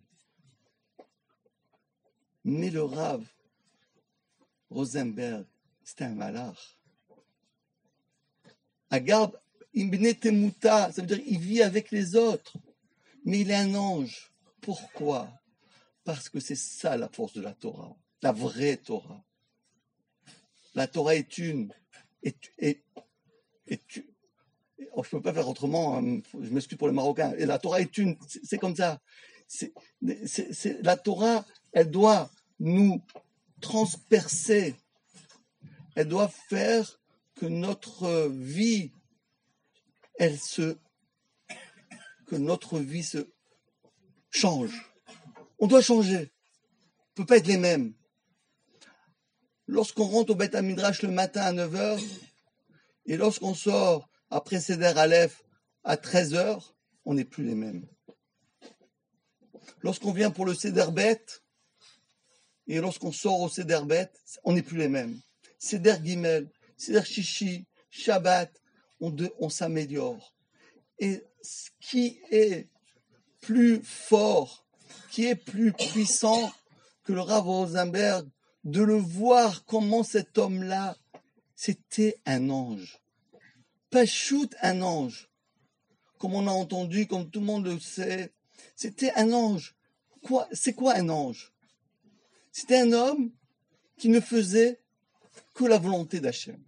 Mais le Rav Rosenberg, c'était un malach. Agab, Ibn Temuta, ça veut dire qu'il vit avec les autres. Mais il est un ange. Pourquoi? Parce que c'est ça la force de la Torah. La vraie Torah. La Torah est une. Est, est, est, est, oh, je ne peux pas faire autrement, hein, je m'excuse pour les Marocains. Et la Torah est une, c'est, c'est comme ça. C'est, c'est, c'est, la Torah, elle doit nous transpercer. Elle doit faire que notre vie, elle se, que notre vie se change. On doit changer. On ne peut pas être les mêmes. Lorsqu'on rentre au Beth Midrash le matin à neuf heures, et lorsqu'on sort après Seder Aleph à treize heures, on n'est plus les mêmes. Lorsqu'on vient pour le Seder Bet, et lorsqu'on sort au Seder Bet, on n'est plus les mêmes. Seder Gimel, Seder Shishi, Shabbat, on, de, on s'améliore. Et ce qui est plus fort, qui est plus puissant que le Rav Rosenberg, de le voir comment cet homme-là, c'était un ange. Pas shoot un ange. Comme on a entendu, comme tout le monde le sait, c'était un ange. Quoi, c'est quoi un ange? C'était un homme qui ne faisait que la volonté d'Hachem.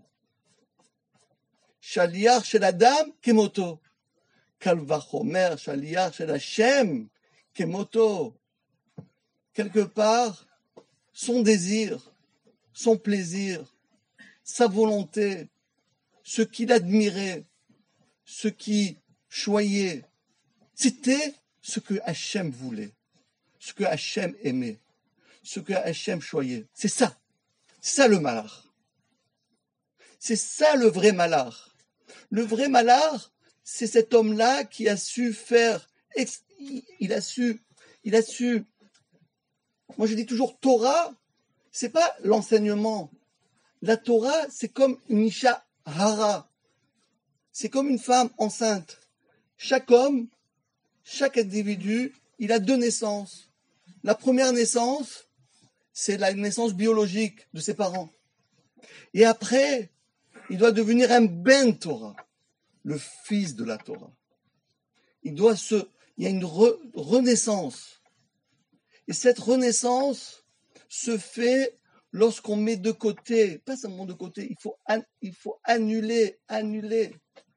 Shaliach shel Adam kemoto. Kal vachomer shaliach shel Hashem kemoto. Quelque part, son désir, son plaisir, sa volonté, ce qu'il admirait, ce qui choyait, c'était ce que Hachem voulait, ce que Hachem aimait, ce que Hachem choyait. C'est ça, c'est ça le malach. C'est ça le vrai malach. Le vrai malach, c'est cet homme-là qui a su faire, il a su, il a su. Moi, je dis toujours Torah, c'est pas l'enseignement. La Torah, c'est comme une isha hara. C'est comme une femme enceinte. Chaque homme, chaque individu, il a deux naissances. La première naissance, c'est la naissance biologique de ses parents. Et après, il doit devenir un ben Torah, le fils de la Torah. Il doit se, il y a une re, renaissance. Et cette renaissance se fait lorsqu'on met de côté, pas seulement de côté, il faut, il faut annuler, annuler,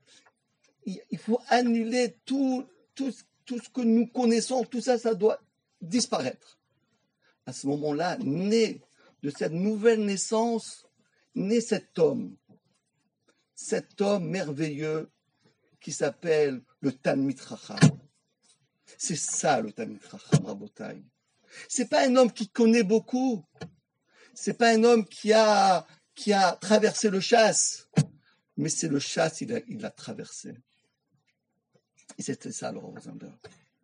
il faut annuler tout, tout, tout ce que nous connaissons, tout ça, ça doit disparaître. À ce moment-là, naît de cette nouvelle naissance, naît cet homme, cet homme merveilleux qui s'appelle le Talmid Chacham. C'est ça le Talmid Chacham, Rabotai. C'est pas un homme qui connaît beaucoup. C'est pas un homme qui a, qui a traversé le chasse. Mais c'est le chasse, il a, il l'a traversé. Et c'était ça, le Rosenberg.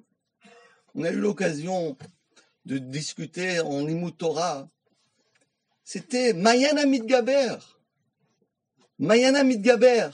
On a eu l'occasion de discuter en Limud Torah. C'était Mayana Midgaber. Mayana Midgaber.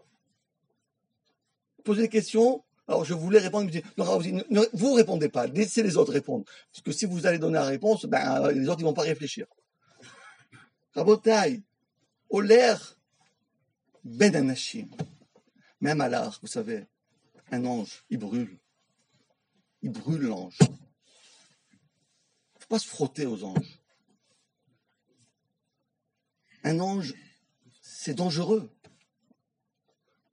Posez des questions. Alors, je voulais répondre, mais non, non, vous ne répondez pas, laissez les autres répondre. Parce que si vous allez donner la réponse, ben, les autres, ils ne vont pas réfléchir. Rabotai, Oler, Ben Anashim. Même à l'art, vous savez, un ange, il brûle. Il brûle l'ange. Il ne faut pas se frotter aux anges. Un ange, c'est dangereux.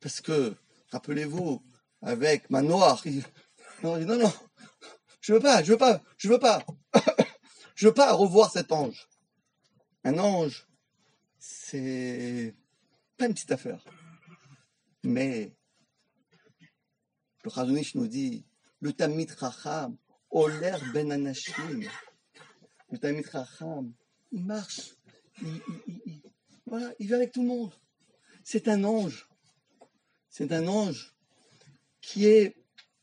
Parce que, rappelez-vous, avec Manoach, il... non, non, non, je veux pas, je veux pas, je veux pas, je veux pas revoir cet ange. Un ange, c'est pas une petite affaire. Mais le Chazon Ish nous dit, le Talmid Chacham, Oler ben Anashim. Le Talmid Chacham, il marche, il, il, il, il, voilà, il vit avec tout le monde. C'est un ange. C'est un ange qui est,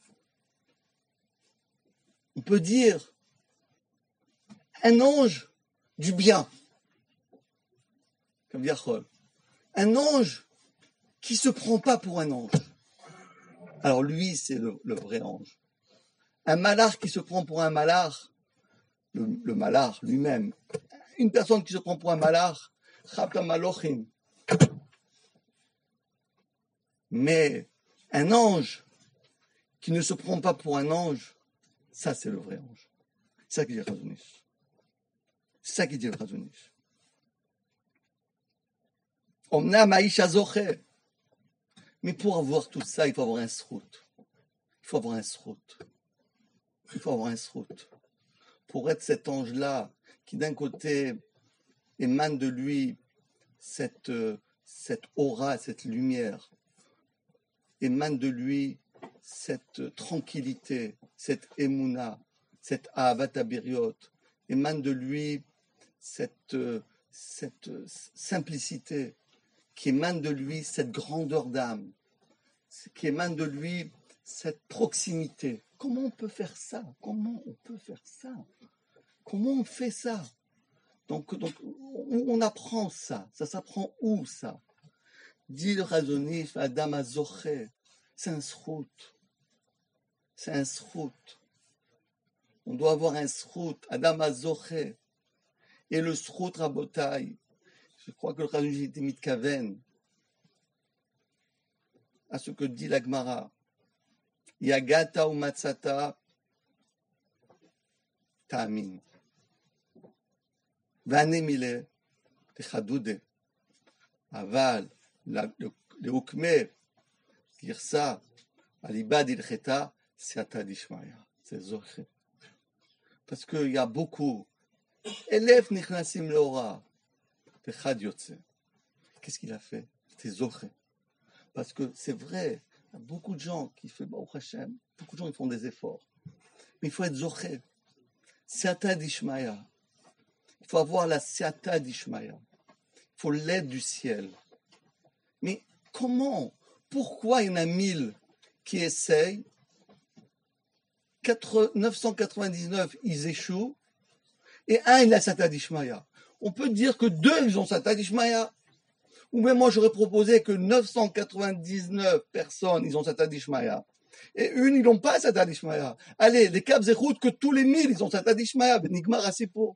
on peut dire, un ange du bien. Comme Yachol. Un ange qui ne se prend pas pour un ange. Alors lui, c'est le, le vrai ange. Un malach qui se prend pour un malach, le, le malach lui-même, une personne qui se prend pour un malach, chapta malochim. Mais un ange qui ne se prend pas pour un ange, ça c'est le vrai ange. C'est ça qui dit le Chazon Ish. C'est ça qui dit le Chazon Ish. Omnam ha'ish hazocher. Mais pour avoir tout ça, il faut avoir un srout. Il faut avoir un srout. Il faut avoir un srout. Pour être cet ange-là, qui d'un côté émane de lui cette, cette aura, cette lumière, émane de lui cette tranquillité, cette émouna, cette ahavat habiriot, émane de lui cette, cette simplicité, qui émane de lui cette grandeur d'âme, qui émane de lui cette proximité. Comment on peut faire ça? Comment on peut faire ça? Comment on fait ça? Donc, donc où on apprend ça? Ça s'apprend où ça? Dit le Chazon Ish, Adam Azoché, c'est un srout. C'est un srout. On doit avoir un srout, Adam Azoché. Et le srout Rabotai, je crois que le Chazon Ish était mitkaven à ce que dit la Gemara. Yagata ou matzata ta'amin. Vane mile techadoude. Aval le hukme girsa alibad ilcheta c'est atadishmaya. C'est zoche. Parce qu'il y a beaucoup. Elef nichnasim leora. Techad yotze. Qu'est-ce qu'il a fait? C'est zoche. Parce que c'est vrai, il y a beaucoup de gens qui font Baruch Hashem, beaucoup de gens qui font des efforts. Mais il faut être zoché. Siata d'Ishmaya. Il faut avoir la siata d'Ishmaya. Il faut l'aide du ciel. Mais comment? Pourquoi il y en a mille qui essayent? neuf cent quatre-vingt-dix-neuf, ils échouent. Et un, il a siata d'Ishmaya. On peut dire que deux, ils ont siata d'Ishmaya. Ou même moi, j'aurais proposé que neuf cent quatre-vingt-dix-neuf personnes, ils ont Sata d'Ishmaya. Et une, ils n'ont pas Sata d'Ishmaya. Allez, les Kav Zechut, que tous les mille, ils ont Sata d'Ishmaya. Benigmar Asipo.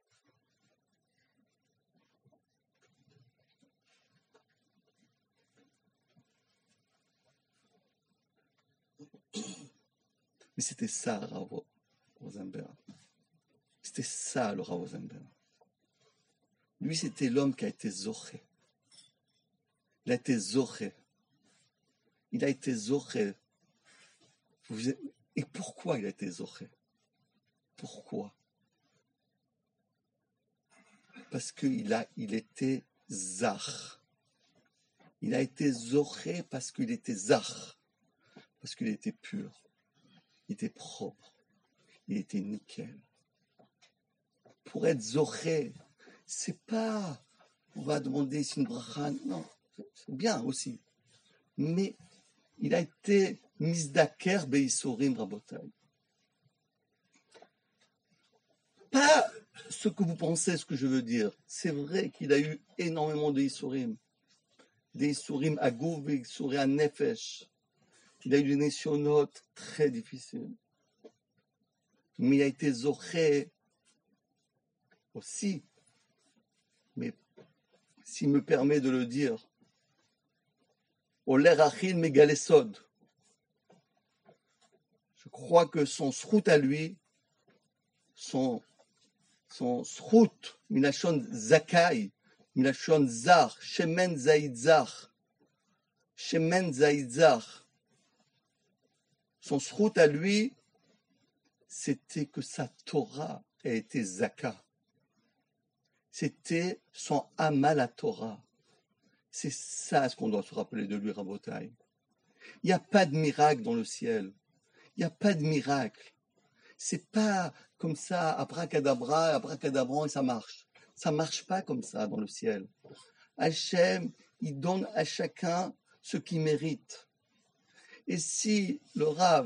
Mais c'était ça, Rav Rosenberg. C'était ça, le Rav Rosenberg. Lui, c'était l'homme qui a été zoché. Il a été zoché. Il a été zoché. Et pourquoi il a été zoché? Pourquoi? Parce qu'il a, il était zach. Il a été zoché parce qu'il était zach. Parce qu'il était pur. Il était propre. Il était nickel. Pour être zoché, c'est pas, on va demander si une bracha, non. C'est bien aussi. Mais il a été misdaker beisorim rabotai. Pas ce que vous pensez, ce que je veux dire. C'est vrai qu'il a eu énormément de isurim. Des isurim à gouf, des isurim à nefesh. Il a eu des nesyonotes très difficiles. Mais il a été zoché aussi. Mais s'il me permet de le dire, Oler Achil Megalesod. Je crois que son srout à lui, son, son srout, Milachon Zakai, Milachon Zar, Shemen Zaïd Zar, Shemen Zaïdzar. Son srout à lui, c'était que sa Torah a été Zaka. C'était son Amal à Torah. C'est ça ce qu'on doit se rappeler de lui, Rabotai. Il n'y a pas de miracle dans le ciel. Il n'y a pas de miracle. C'est pas comme ça, abracadabra, abracadabran, et ça marche. Ça marche pas comme ça dans le ciel. Hachem, il donne à chacun ce qu'il mérite. Et si le Rav,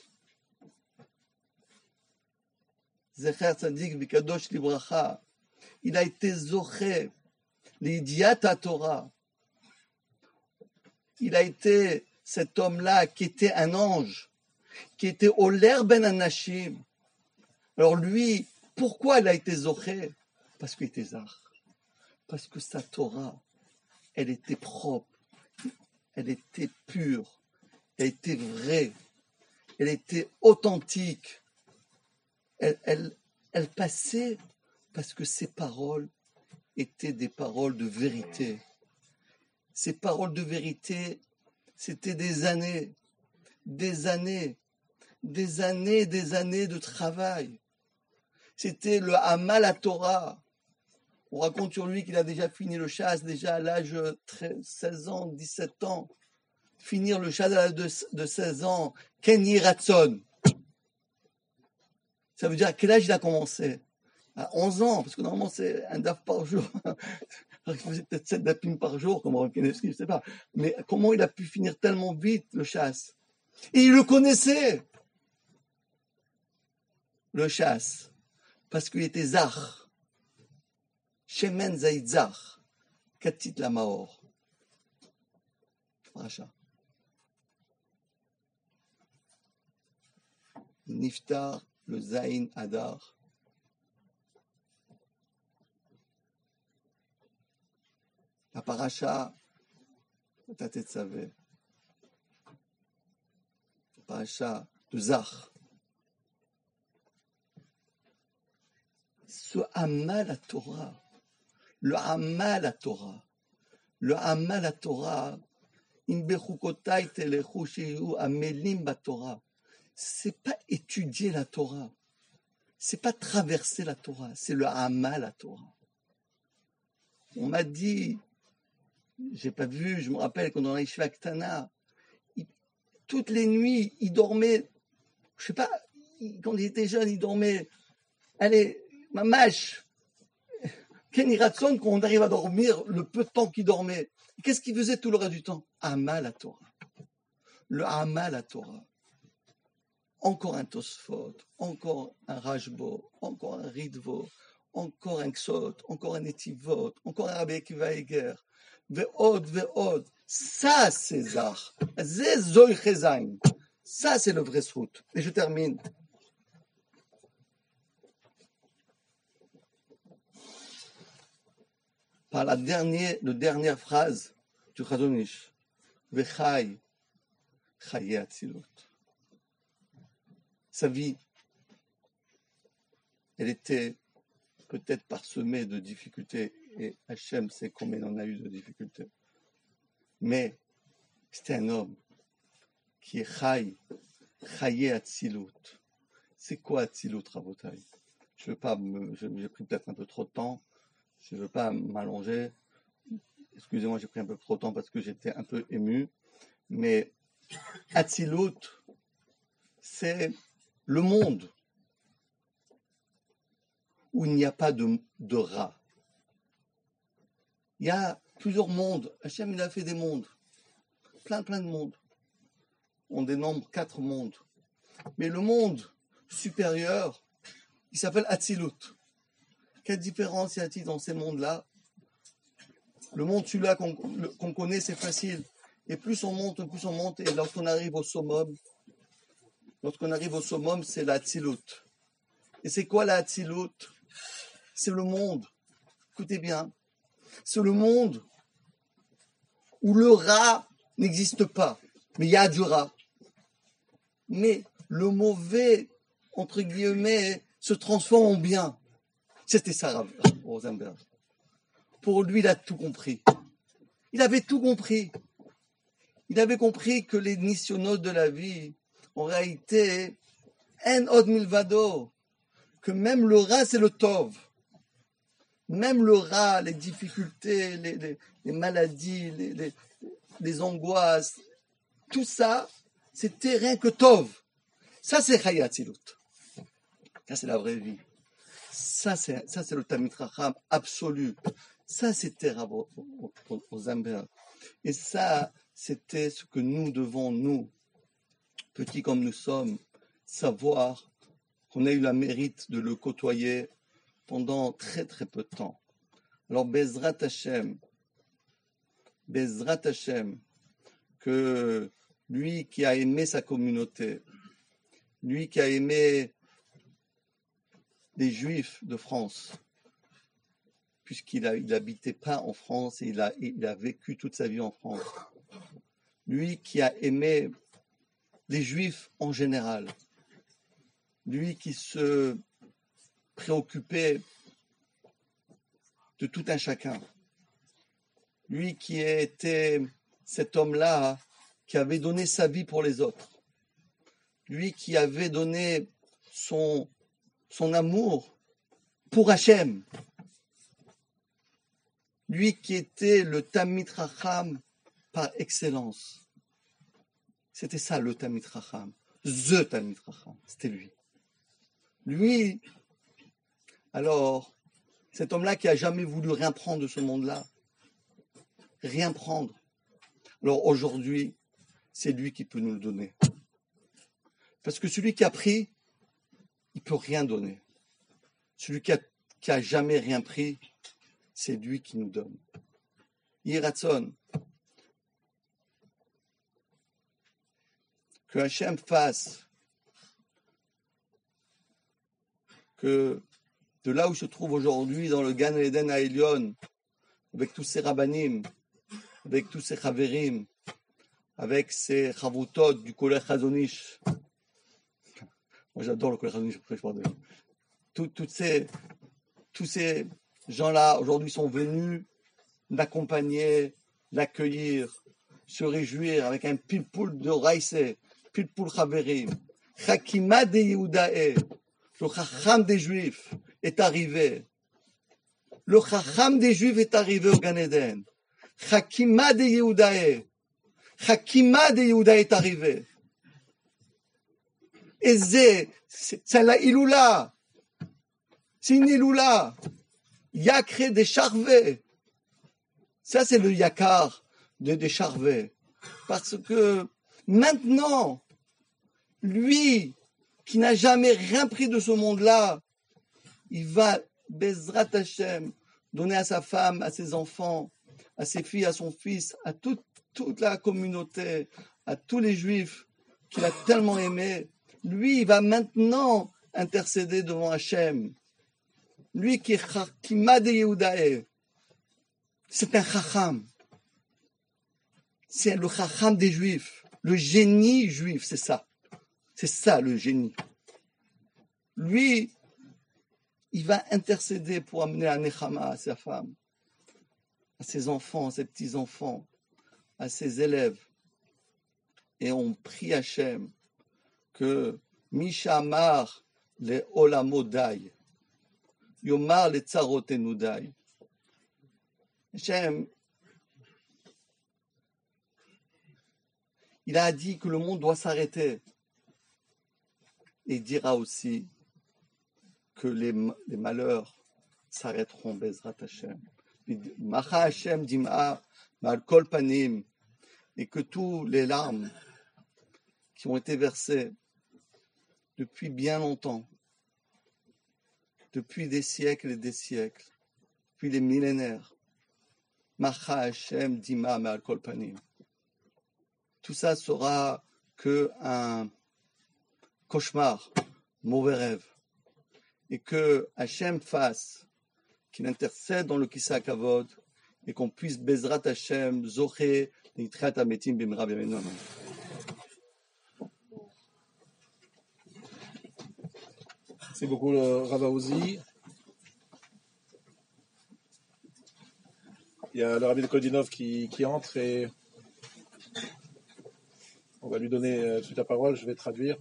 Zecher Tzadik Bikadosh Libracha, il a été zoché, l'idiat à Torah, il a été cet homme-là qui était un ange, qui était Oler ben Anashim. Alors lui, pourquoi il a été zoché? Parce qu'il était zach. Parce que sa Torah, elle était propre, elle était pure, elle était vraie, elle était authentique. Elle, elle, elle passait parce que ses paroles étaient des paroles de vérité. Ces paroles de vérité, c'était des années, des années, des années, des années de travail. C'était le Hamal à Torah. On raconte sur lui qu'il a déjà fini le chasse, déjà à l'âge de seize ans, dix-sept ans. Finir le chasse à l'âge de, de seize ans, Ken Yiratson. Ça veut dire à quel âge il a commencé? À onze ans, parce que normalement c'est un daf par jour. Il faisait peut-être sept dafim par jour, comme Rokenevski, je ne sais pas. Mais comment il a pu finir tellement vite le chasse? Et il le connaissait, le chasse, parce qu'il était zach. Shemen Zaïd zach. Katit la maor. Racha. Niftar le Zain Adar. La paracha, Tatet Savé. La paracha de Zach. Ce Hamal à Torah, le Hamal à Torah, le Hamal à Torah, Im bechukotai telechu sheyu amelim baTorah. C'est pas étudier la Torah, c'est pas traverser la Torah, c'est le Hamal à Torah. On m'a dit, j'ai pas vu, je me rappelle quand on a Yeshiva Ktana, toutes les nuits, il dormait, je sais pas, quand il était jeune, il dormait, allez, ma mâche, Ken Yiratson, quand on arrive à dormir, le peu de temps qu'il dormait, qu'est-ce qu'il faisait tout le reste du temps? Hamal à Torah. Le Hamal à Torah. Encore un Tosfot, encore un Rajbo, encore un Ridvo, encore un Ksot, encore un Etivot, encore un Rabbi Akiva Eger, Ve'od, Ve'od. Ça, c'est Zach. Zé Zoy Chezain. Ça, c'est le vrai Srout. Et je termine. Par la dernière, la dernière phrase du Chazon Ish. Vechai, Chaye Atzilut. Sa vie, elle était peut-être parsemée de difficultés, et Hachem sait combien il en a eu de difficultés. Mais c'était un homme qui est Chai, Chaye Atzilut. C'est quoi Atzilut, Rabotai? Je veux pas me, j'ai pris peut-être un peu trop de temps, je ne veux pas m'allonger. Excusez-moi, j'ai pris un peu trop de temps parce que j'étais un peu ému. Mais Atzilut, c'est le monde où il n'y a pas de, de rats. Il y a plusieurs mondes. Hachem, il a fait des mondes. Plein, plein de mondes. On dénombre quatre mondes. Mais le monde supérieur, il s'appelle Atzilut. Quelle différence y a-t-il dans ces mondes-là? Le monde celui-là qu'on, qu'on connaît, c'est facile. Et plus on monte, plus on monte. Et lorsqu'on arrive au summum, lorsqu'on arrive au summum, c'est la Atzilut. Et c'est quoi la Atzilut? C'est le monde. Écoutez bien. C'est le monde où le rat n'existe pas. Mais il y a du rat. Mais le mauvais, entre guillemets, se transforme en bien. C'était ça, Rosenberg. Pour lui, il a tout compris. Il avait tout compris. Il avait compris que les nisyonos de la vie, en réalité, en od milvado, que même le rat, c'est le tov. Même le rat, les difficultés, les, les, les maladies, les, les, les angoisses, tout ça, c'était rien que tov. Ça, c'est Hayatzilut. Ça, c'est la vraie vie. Ça, c'est, ça, c'est le Tamid Chacham absolu. Ça, c'était aux, aux, aux Amber. Et ça, c'était ce que nous devons, nous, petits comme nous sommes, savoir qu'on a eu la mérite de le côtoyer pendant très très peu de temps. Alors, Bezrat Hashem, Bezrat Hashem, que lui qui a aimé sa communauté, lui qui a aimé les Juifs de France, puisqu'il n'habitait pas en France et il a, il a vécu toute sa vie en France, lui qui a aimé les Juifs en général, lui qui se préoccupait de tout un chacun, lui qui était cet homme-là qui avait donné sa vie pour les autres, lui qui avait donné son, son amour pour Hachem, lui qui était le Tamid Chacham par excellence. C'était ça le Tamid Chacham, the Tamid Chacham, c'était lui. Lui, alors, cet homme-là qui a jamais voulu rien prendre de ce monde-là, rien prendre. Alors aujourd'hui, c'est lui qui peut nous le donner. Parce que celui qui a pris, il peut rien donner. Celui qui a, qui a jamais rien pris, c'est lui qui nous donne. Yiratson, que Hachem fasse que de là où je se trouve aujourd'hui, dans le Gan Eden à Elion, avec tous ces rabbanim, avec tous ces chaverim, avec ces chavutot du collège Chazonish. Moi j'adore le collège Chazonish, après je parle de Tout, toutes ces, tous ces gens-là aujourd'hui sont venus l'accompagner, l'accueillir, se réjouir avec un pilpoul de raïse, pilpoul chaverim. Chakima de Yehudae, le chacham des Juifs est arrivé. Le chacham des Juifs est arrivé au Gan Eden. Chakima de Yehudae. Chakima de Yehudae est arrivé. Et c'est, c'est la Iloula. C'est une Iloula. Yakre des Charvets. Ça, c'est le Yakar de des Charvets. Parce que maintenant, lui, qui n'a jamais rien pris de ce monde-là, il va, Bezrat Hashem, donner à sa femme, à ses enfants, à ses filles, à son fils, à toute, toute la communauté, à tous les Juifs qu'il a tellement aimés. Lui, il va maintenant intercéder devant Hashem. Lui qui est Chakima de Yehudae, c'est un Chacham. C'est le Chacham des Juifs. Le génie juif, c'est ça. C'est ça le génie. Lui, il va intercéder pour amener la Nechama à sa femme, à ses enfants, à ses petits-enfants, à ses élèves. Et on prie Hachem que Mishamar le Olamo Dai, Yomar le Tsarotenu Dai. Hachem, il a dit que le monde doit s'arrêter. Et il dira aussi que les, les malheurs s'arrêteront, Bezrat Hashem. Macha Hashem dim'a mal kol panim, et que tous les larmes qui ont été versées depuis bien longtemps, depuis des siècles et des siècles, depuis les millénaires, Macha Hashem dim'a mal kol panim. Tout ça sera que un cauchemar, mauvais rêve, et que Hachem fasse, qu'il intercède dans le Kissa Kavod, et qu'on puisse Bezrat Hachem, Zoché, Nitrat Ametim Bimra Bimenu. Merci beaucoup, le Rav Aouzi. Il y a le Rabbi de Kodinov qui, qui entre et va lui donner euh, toute la parole, je vais traduire.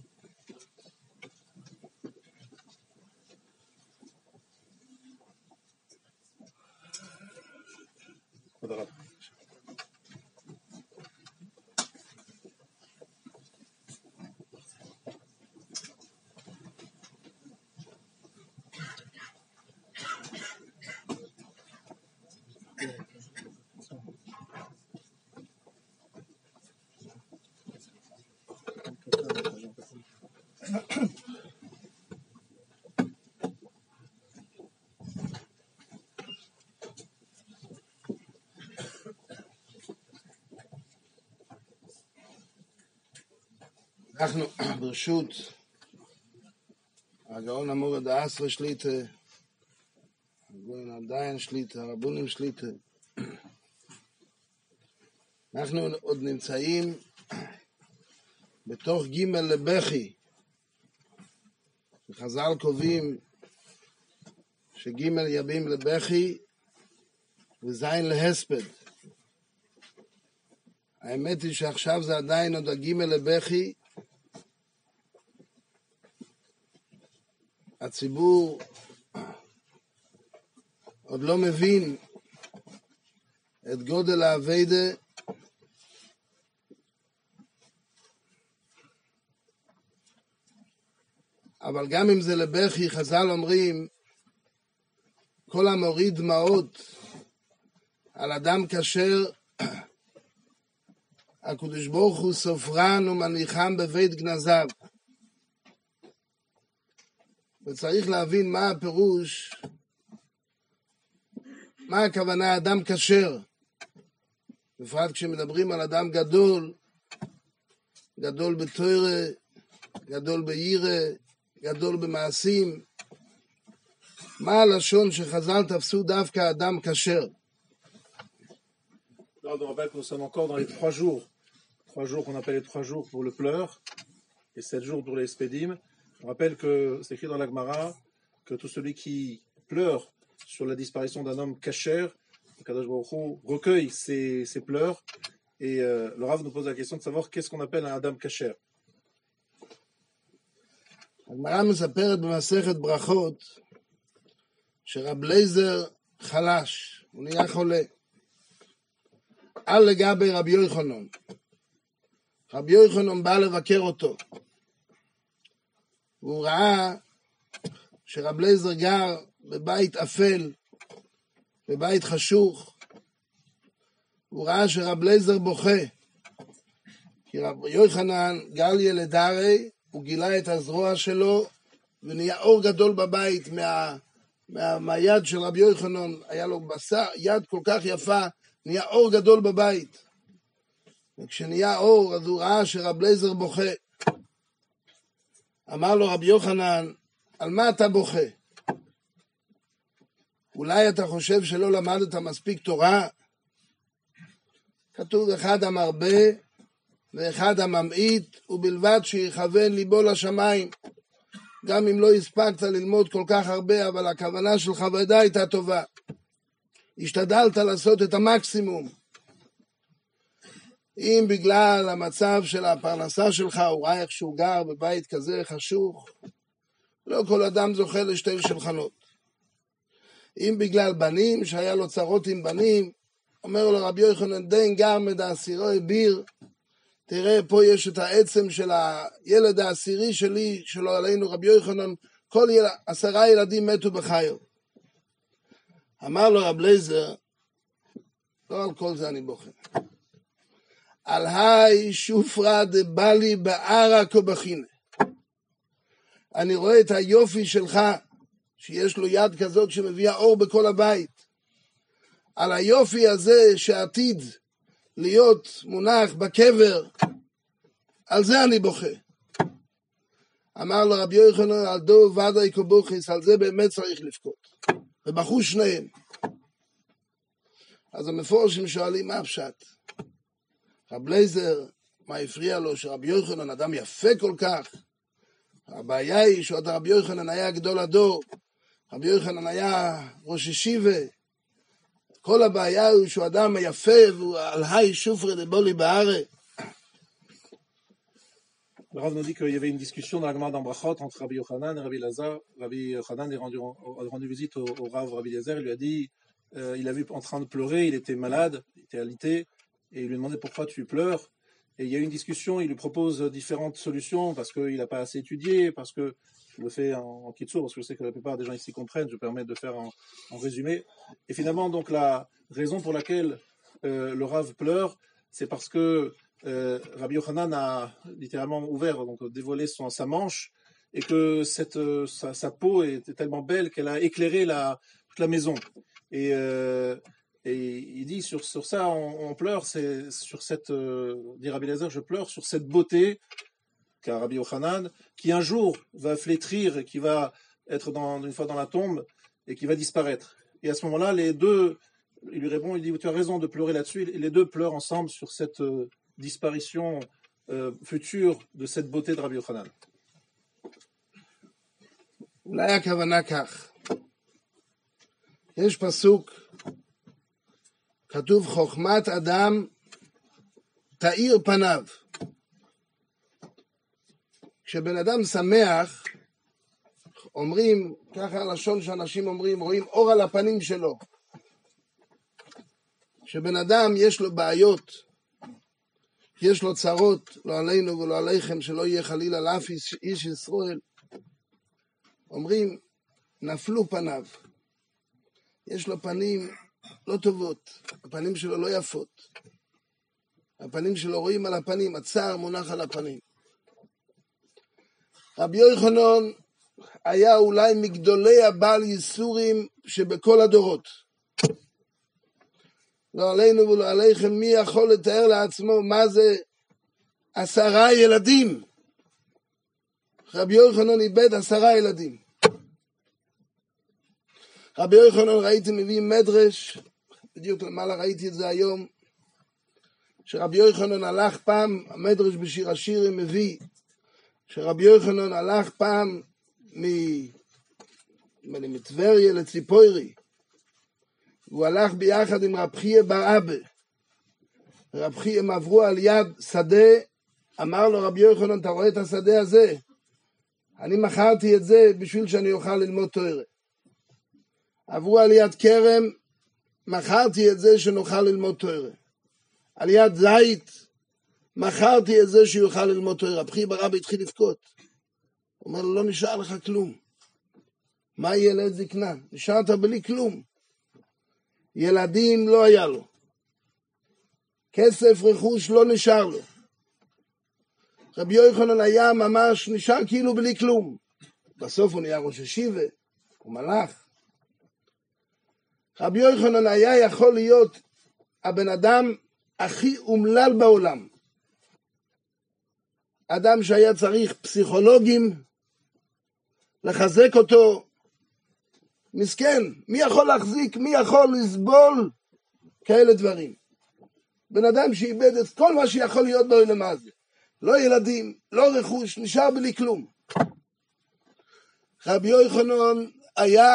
אנחנו ברשות הגאון המורד העשרה שליטה, הגאון עדיין שליטה, הרבונים שליטה. אנחנו עוד נמצאים בתוך ג' לבכי. חז"ל קובעים שג' יבים לבכי וזין להספד. האמת היא שעכשיו זה עדיין עוד הג' לבכי. הציבור עוד לא מבין את גודל העבודה, אבל גם אם זה לבכי, חז"ל אומרים, כל המוריד דמעות על אדם כשר, הקדוש ברוך הוא סופרן ומניחם בבית גנזיו. וצריך להבין מה הפירוש, מה הכוונה אדם כשר. בפרט כשמדברים על אדם גדול, גדול בתורה, גדול בירא, גדול במעשים. מה הלשון שחז"ל תפסו דווקא אדם כשר? Là, on rappelle que nous sommes encore dans les trois jours. Trois jours qu'on appelle les trois jours pour le pleur et sept jours pour les spédim. On rappelle que c'est écrit dans la Gemara que tout celui qui pleure sur la disparition d'un homme kasher, le Kadosh Baruch Hu recueille ses, ses pleurs. Et euh, le Rav nous pose la question de savoir qu'est-ce qu'on appelle un Adam kasher. הגמרא מספרת במסכת ברכות שרב לייזר חלש, הוא נהיה חולה. על לגבי רבי יוחנן. רבי יוחנן בא לבקר אותו. והוא ראה שרב לייזר גר בבית אפל, בבית חשוך. הוא ראה שרב לייזר בוכה. כי רב יוחנן גל ילדרי, הוא גילה את הזרוע שלו, ונהיה אור גדול בבית מה, מה, מהיד של רבי יוחנן. היה לו בשר, יד כל כך יפה, נהיה אור גדול בבית. וכשנהיה אור, אז הוא ראה שרב לייזר בוכה. אמר לו רבי יוחנן, על מה אתה בוכה? אולי אתה חושב שלא למדת מספיק תורה? כתוב אחד המרבה ואחד הממעיט, ובלבד שיכוון ליבו לשמיים. גם אם לא הספקת ללמוד כל כך הרבה, אבל הכוונה שלך ודאי הייתה טובה. השתדלת לעשות את המקסימום. אם בגלל המצב של הפרנסה שלך, הוא ראה איך שהוא גר בבית כזה חשוך, לא כל אדם זוכה לשתי שולחנות. אם בגלל בנים, שהיה לו צרות עם בנים, אומר לו רבי יוחנן, דין גר מדעשירי ביר, תראה, פה יש את העצם של הילד העשירי שלי, שלא עלינו רבי יוחנן, כל יל... עשרה ילדים מתו בחיו. אמר לו רב לייזר, לא על כל זה אני בוכה. על היי שופרא דבלי בערק ובחינה. אני רואה את היופי שלך, שיש לו יד כזאת שמביאה אור בכל הבית. על היופי הזה שעתיד להיות מונח בקבר, על זה אני בוכה. אמר לו רבי יוחנן, על דו ודאי כבוכיס, על זה באמת צריך לבכות. ובכו שניהם. אז המפורשים שואלים מה הפשט? רב לייזר, מה הפריע לו שרבי יוחנן אדם יפה כל כך? הבעיה היא שעוד רבי יוחנן היה גדול הדור, רבי יוחנן היה ראש ישיבה. כל הבעיה הוא שהוא אדם יפה, והוא על היי שופרא דבלי בערא. Le Rav nous dit qu'il y avait une discussion dans la Gemara d'Ambrachot entre Rabbi Yochanan et Rabbi Elazar. Rabbi Yochanan est rendu, a rendu visite au, au Rav Rabbi Elazar. Il lui a dit, euh, il l'a vu en train de pleurer, il était malade, il était alité, et il lui demandait pourquoi tu pleures. Et il y a eu une discussion, il lui propose différentes solutions parce qu'il n'a pas assez étudié, parce que je le fais en, en kitsour, parce que je sais que la plupart des gens ici comprennent, je permets de faire en, en résumé. Et finalement, donc, la raison pour laquelle euh, le Rav pleure, c'est parce que euh, Rabbi Yochanan a littéralement ouvert, donc dévoilé son, sa manche, et que cette, euh, sa, sa peau était tellement belle qu'elle a éclairé la, toute la maison. Et, euh, et il dit sur, sur ça, on, on pleure, c'est sur cette, euh, dit Rabbi Elazar, je pleure sur cette beauté qu'a Rabbi Yochanan, qui un jour va flétrir et qui va être dans, une fois dans la tombe et qui va disparaître. Et à ce moment-là, les deux, il lui répond, il dit, tu as raison de pleurer là-dessus, et les deux pleurent ensemble sur cette euh, disparition euh, future de cette beauté de Rabbi Yochanan. אולי הכוונה כך, יש פסוק, כתוב חוכמת אדם תאיר פניו. כשבן אדם שמח, אומרים, ככה הלשון שאנשים אומרים, רואים אור על הפנים שלו. כשבן אדם יש לו בעיות, יש לו צרות, לא עלינו ולא עליכם, שלא יהיה חלילה לאף איש, איש ישראל, אומרים, נפלו פניו. יש לו פנים לא טובות, הפנים שלו לא יפות. הפנים שלו רואים על הפנים, הצער מונח על הפנים. רבי יוחנן היה אולי מגדולי הבעל ייסורים שבכל הדורות. לא עלינו ולא עליכם, מי יכול לתאר לעצמו מה זה עשרה ילדים? רבי יוחנן איבד עשרה ילדים. רבי יוחנן ראיתי מביא מדרש, בדיוק למעלה ראיתי את זה היום, שרבי יוחנן הלך פעם, המדרש בשיר השירים מביא, שרבי יוחנן הלך פעם מטבריה לציפורי, והוא הלך ביחד עם רב חייא בר אבא. רב חייא, הם עברו על יד שדה, אמר לו רבי יוחנן, אתה רואה את השדה הזה? אני מכרתי את זה בשביל שאני אוכל ללמוד תורה. עברו על יד כרם, מכרתי את זה שנוכל ללמוד תורה. על יד זית, מכרתי את זה שיוכל ללמוד תורה. רב חייא בר אבא התחיל לבכות. הוא אומר לו, לא נשאר לך כלום. מה יהיה לעת זקנה? נשארת בלי כלום. ילדים לא היה לו. כסף, רכוש לא נשאר לו. רבי יוחנן היה ממש נשאר כאילו בלי כלום. בסוף הוא נהיה ראש ישיבה, הוא מלאך. רבי יוחנן היה יכול להיות הבן אדם הכי אומלל בעולם. אדם שהיה צריך פסיכולוגים לחזק אותו. מסכן, מי יכול להחזיק, מי יכול לסבול כאלה דברים? בן אדם שאיבד את כל מה שיכול להיות בעולם הזה. לא ילדים, לא רכוש, נשאר בלי כלום. רבי יוחנן היה,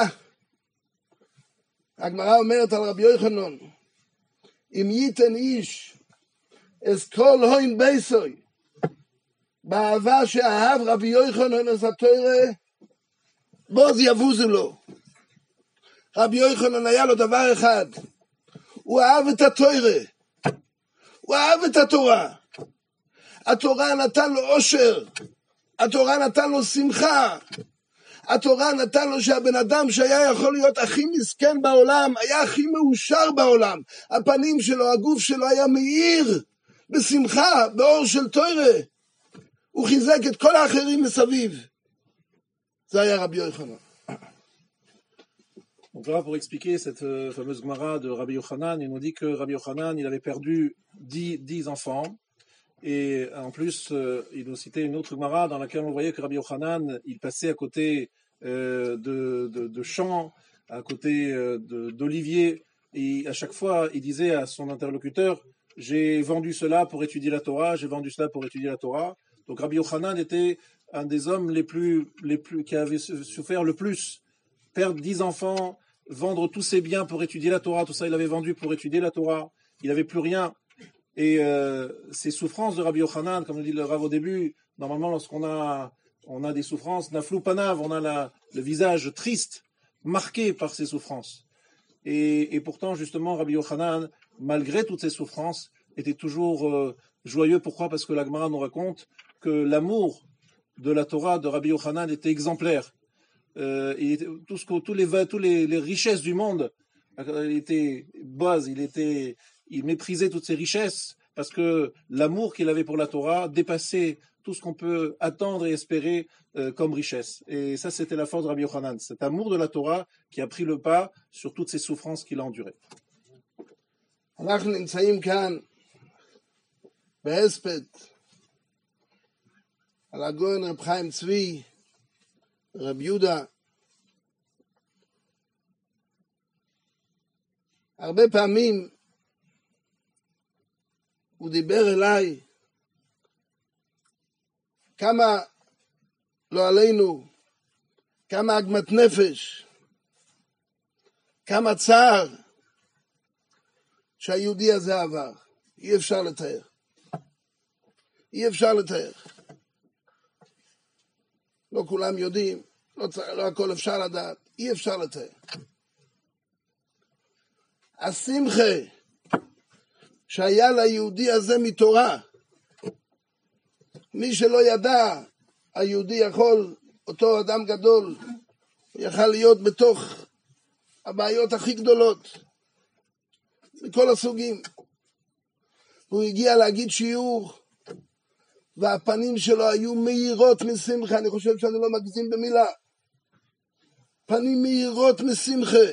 הגמרא אומרת על רבי יוחנן, אם ייתן איש את כל הוין בייסוי, באהבה שאהב רבי יוחנן את התורה, בוז יבוזו לו. רבי יוחנן היה לו דבר אחד, הוא אהב את התורה, הוא אהב את התורה. התורה נתן לו אושר, התורה נתן לו שמחה, התורה נתן לו שהבן אדם שהיה יכול להיות הכי מסכן בעולם, היה הכי מאושר בעולם. הפנים שלו, הגוף שלו היה מאיר בשמחה, באור של תורה. הוא חיזק את כל האחרים מסביב. זה היה רבי יוחנן. Donc là, pour expliquer cette euh, fameuse Gemara de Rabbi Yochanan, il nous dit que Rabbi Yochanan, il avait perdu dix, dix enfants. Et en plus, euh, il nous citait une autre Gemara dans laquelle on voyait que Rabbi Yochanan, il passait à côté euh, de, de, de champs, à côté euh, de, d'oliviers. Et à chaque fois, il disait à son interlocuteur, j'ai vendu cela pour étudier la Torah, j'ai vendu cela pour étudier la Torah. Donc Rabbi Yochanan était un des hommes les plus, les plus, qui avait souffert le plus. Perdre dix enfants, vendre tous ses biens pour étudier la Torah, tout ça il avait vendu pour étudier la Torah, il n'avait plus rien. Et euh, ces souffrances de Rabbi Yochanan, comme nous dit le Rav au début, Normalement, lorsqu'on a, on a des souffrances, naflou panav, on a la, le visage triste, marqué par ces souffrances. Et, et pourtant, justement, Rabbi Yochanan, malgré toutes ces souffrances, était toujours euh, joyeux. Pourquoi? Parce que la Gemara nous raconte que l'amour de la Torah de Rabbi Yochanan était exemplaire. Euh, il était, tout ce que, tous les, tous les, les richesses du monde, il était base, il était, il méprisait toutes ces richesses parce que l'amour qu'il avait pour la Torah dépassait tout ce qu'on peut attendre et espérer euh, comme richesse. Et ça, c'était la force de Rabbi Yochanan, cet amour de la Torah qui a pris le pas sur toutes ces souffrances qu'il a endurées. אנחנו נמצאים כאן בהספד על הגאון רב חיים צבי, רב יהודה. הרבה פעמים הוא דיבר אליי כמה, לא עלינו, כמה עגמת נפש, כמה צער שהיהודי הזה עבר. אי אפשר לתאר. אי אפשר לתאר. לא כולם יודעים, לא, לא הכל אפשר לדעת, אי אפשר לתאר. השמחה שהיה ליהודי הזה מתורה, מי שלא ידע, היהודי יכול, אותו אדם גדול, יכל להיות בתוך הבעיות הכי גדולות, מכל הסוגים. הוא הגיע להגיד שיעור, והפנים שלו היו מהירות משמחה, אני חושב שאני לא מגזים במילה. פנים מהירות משמחה.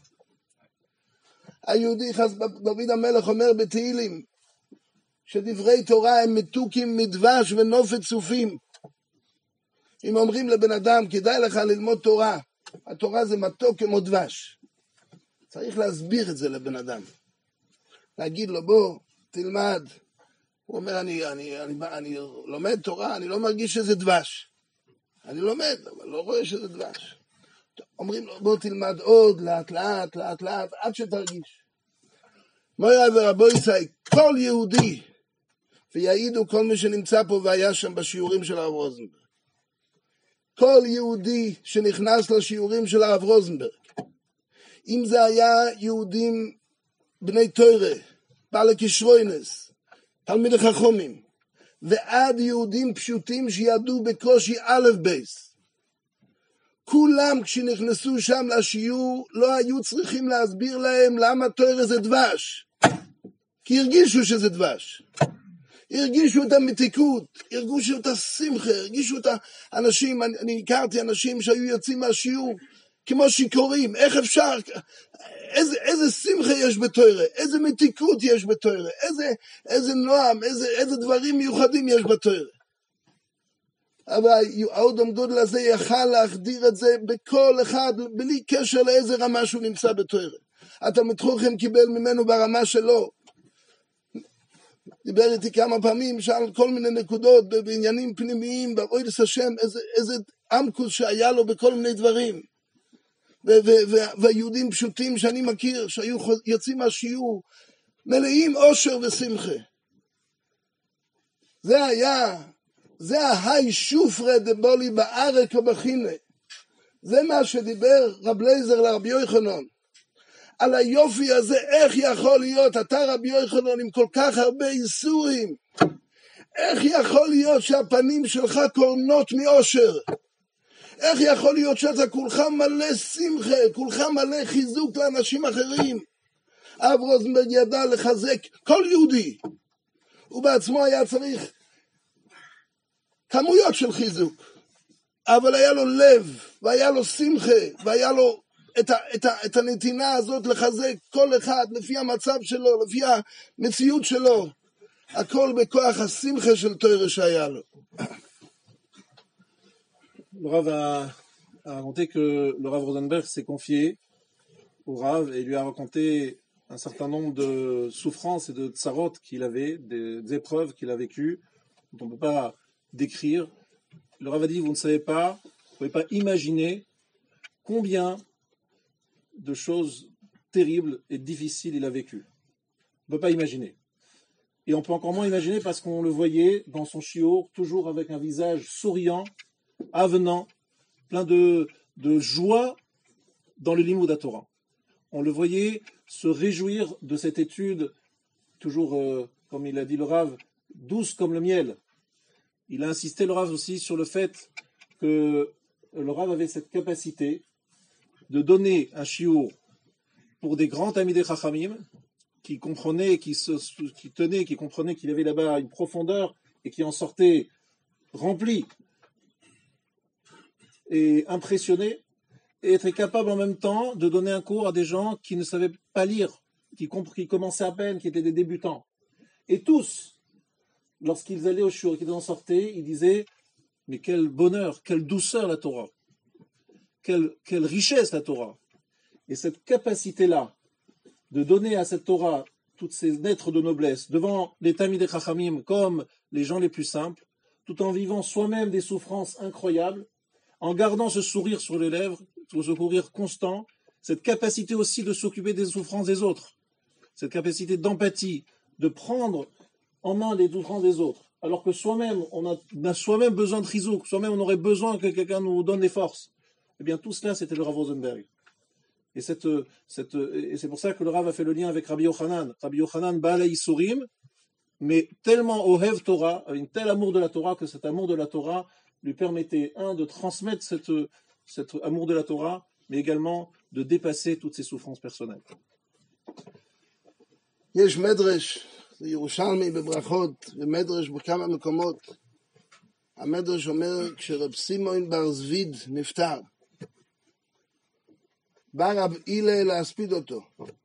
היהודי, דוד המלך אומר בתהילים, שדברי תורה הם מתוקים מדבש ונופת צופים. אם אומרים לבן אדם, כדאי לך ללמוד תורה, התורה זה מתוק כמו דבש. צריך להסביר את זה לבן אדם. להגיד לו, בוא, תלמד. הוא אומר, אני, אני, אני, אני לומד תורה, אני לא מרגיש שזה דבש. אני לומד, אבל לא רואה שזה דבש. אומרים לו, בוא תלמד עוד, לאט לאט, לאט לאט, עד שתרגיש. מוירה ורבו יצאי, כל יהודי, ויעידו כל מי שנמצא פה והיה שם בשיעורים של הרב רוזנברג. כל יהודי שנכנס לשיעורים של הרב רוזנברג, אם זה היה יהודים בני תורה, בעלי כשרוינס, תלמידי חכמים, ועד יהודים פשוטים שידעו בקושי א' בייס, כולם כשנכנסו שם לשיעור לא היו צריכים להסביר להם למה תורה זה דבש, כי הרגישו שזה דבש, הרגישו את המתיקות, הרגישו את השמחה, הרגישו את האנשים. אני, אני הכרתי אנשים שהיו יוצאים מהשיעור כמו שיכורים. איך אפשר, איזה, איזה שמחה יש בתורה, איזה מתיקות יש בתורה, איזה, איזה נועם, איזה, איזה דברים מיוחדים יש בתורה. אבל האדם גודל הזה יכל להחדיר את זה בכל אחד, בלי קשר לאיזה רמה שהוא נמצא בתורה. התלמיד חכם קיבל ממנו ברמה שלו. דיבר איתי כמה פעמים, שאל כל מיני נקודות בעניינים פנימיים, בעבודת השם, איזה, איזה עמקוס שהיה לו בכל מיני דברים. והיהודים פשוטים שאני מכיר, שהיו יוצאים מהשיעור, מלאים אושר ושמחה. זה היה, זה ההי שופרה דבולי בארק ובחינה. זה מה שדיבר רב לייזר לרבי יוחנן. על היופי הזה, איך יכול להיות, אתה רבי יוחנן עם כל כך הרבה איסורים, איך יכול להיות שהפנים שלך קורנות מאושר? איך יכול להיות שאתה כולך מלא שמחה, כולך מלא חיזוק לאנשים אחרים? הרב רוזנברג ידע לחזק כל יהודי, הוא בעצמו היה צריך כמויות של חיזוק, אבל היה לו לב, והיה לו שמחה, והיה לו את, ה, את, ה, את הנתינה הזאת לחזק כל אחד לפי המצב שלו, לפי המציאות שלו, הכל בכוח השמחה של תורה שהיה לו. Le Rav a, a raconté que le Rav Rosenberg s'est confié au Rav et lui a raconté un certain nombre de souffrances et de tsarot qu'il avait, des, des épreuves qu'il a vécues, dont on ne peut pas décrire. Le Rav a dit, vous ne savez pas, vous ne pouvez pas imaginer combien de choses terribles et difficiles il a vécues. On ne peut pas imaginer. Et on peut encore moins imaginer parce qu'on le voyait dans son shiur, toujours avec un visage souriant, avenant, plein de, de joie dans le limud à Torah. On le voyait se réjouir de cette étude, toujours, euh, comme il a dit le Rav, douce comme le miel. Il a insisté, le Rav, aussi sur le fait que le Rav avait cette capacité de donner un shiur pour des grands amis des Chachamim, qui comprenaient, qui, se, qui tenaient, qui comprenaient qu'il y avait là-bas une profondeur et qui en sortaient remplis et impressionnés, et être capable en même temps de donner un cours à des gens qui ne savaient pas lire, qui, qui commençaient à peine, qui étaient des débutants. Et tous, lorsqu'ils allaient au shiur et qu'ils en sortaient, ils disaient « Mais quel bonheur, quelle douceur la Torah, quelle, quelle richesse la Torah !» Et cette capacité-là, de donner à cette Torah toutes ces lettres de noblesse devant les Talmidei Chachamim comme les gens les plus simples, tout en vivant soi-même des souffrances incroyables, en gardant ce sourire sur les lèvres, ce sourire constant, cette capacité aussi de s'occuper des souffrances des autres, cette capacité d'empathie, de prendre en main les souffrances des autres, alors que soi-même, on a, on a soi-même besoin de chizouk, soi-même on aurait besoin que quelqu'un nous donne des forces. Eh bien tout cela, c'était le Rav Rosenberg. Et, cette, cette, et c'est pour ça que le Rav a fait le lien avec Rabbi Yochanan. Rabbi Yochanan, Baalei Isurim, mais tellement Ohev Torah, avec un tel amour de la Torah, que cet amour de la Torah lui permettait, un, de transmettre cette, cet amour de la Torah, mais également de dépasser toutes ses souffrances personnelles. יש מדרש, זה ירושלמי בברכות, ומדרש בכמה מקומות. המדרש אומר, כשרב סימון בר זביד נפטר, בא רב אילה להספיד אותו.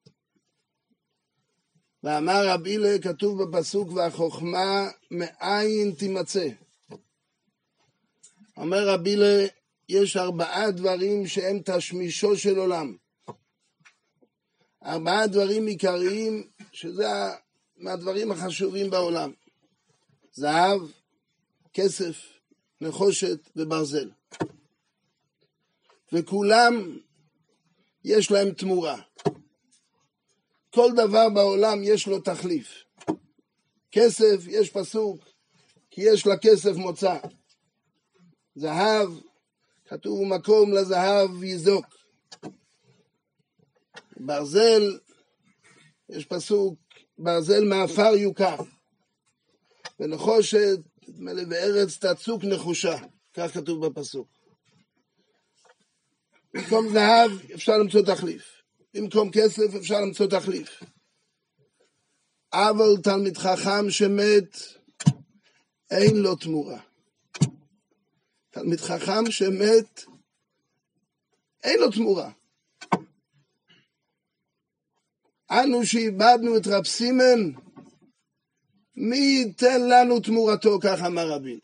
ואמר רב אילה, כתוב בפסוק, והחוכמה מאין תימצא. אומר רב אילה, יש ארבעה דברים שהם תשמישו של עולם. ארבעה דברים עיקריים, שזה מהדברים החשובים בעולם. זהב, כסף, נחושת וברזל. וכולם יש להם תמורה. כל דבר בעולם יש לו תחליף. כסף, יש פסוק, כי יש לכסף מוצא. זהב, כתוב מקום לזהב יזוק. ברזל, יש פסוק, ברזל מעפר יוקר. ונחושת, מלא בארץ תצוק נחושה. כך כתוב בפסוק. במקום זהב אפשר למצוא תחליף. במקום כסף אפשר למצוא תחליף. אבל תלמיד חכם שמת, אין לו תמורה. תלמיד חכם שמת, אין לו תמורה. אנו שאיבדנו את רב סימן, מי ייתן לנו תמורתו, כך אמר רבי.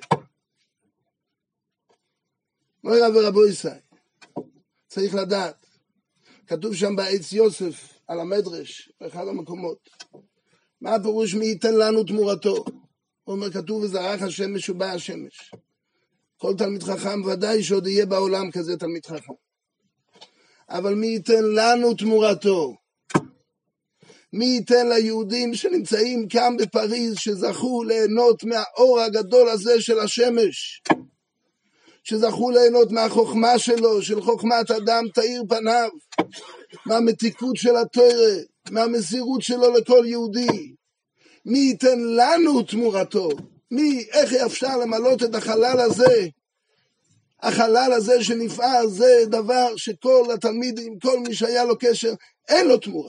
מורי רב ורבו ישראל, צריך לדעת, כתוב שם בעץ יוסף, על המדרש, באחד המקומות, מה הפירוש מי ייתן לנו תמורתו? הוא אומר, כתוב וזרח השמש ובא השמש. כל תלמיד חכם ודאי שעוד יהיה בעולם כזה תלמיד חכם. אבל מי ייתן לנו תמורתו? מי ייתן ליהודים שנמצאים כאן בפריז, שזכו ליהנות מהאור הגדול הזה של השמש, שזכו ליהנות מהחוכמה שלו, של חוכמת אדם תאיר פניו, מהמתיקות של התורה, מהמסירות שלו לכל יהודי. מי ייתן לנו תמורתו? מי, איך אפשר למלות את החלל הזה? החלל הזה שנפער, זה דבר שכל התלמידים, כל מי שהיה לו קשר, אין לו תמורה.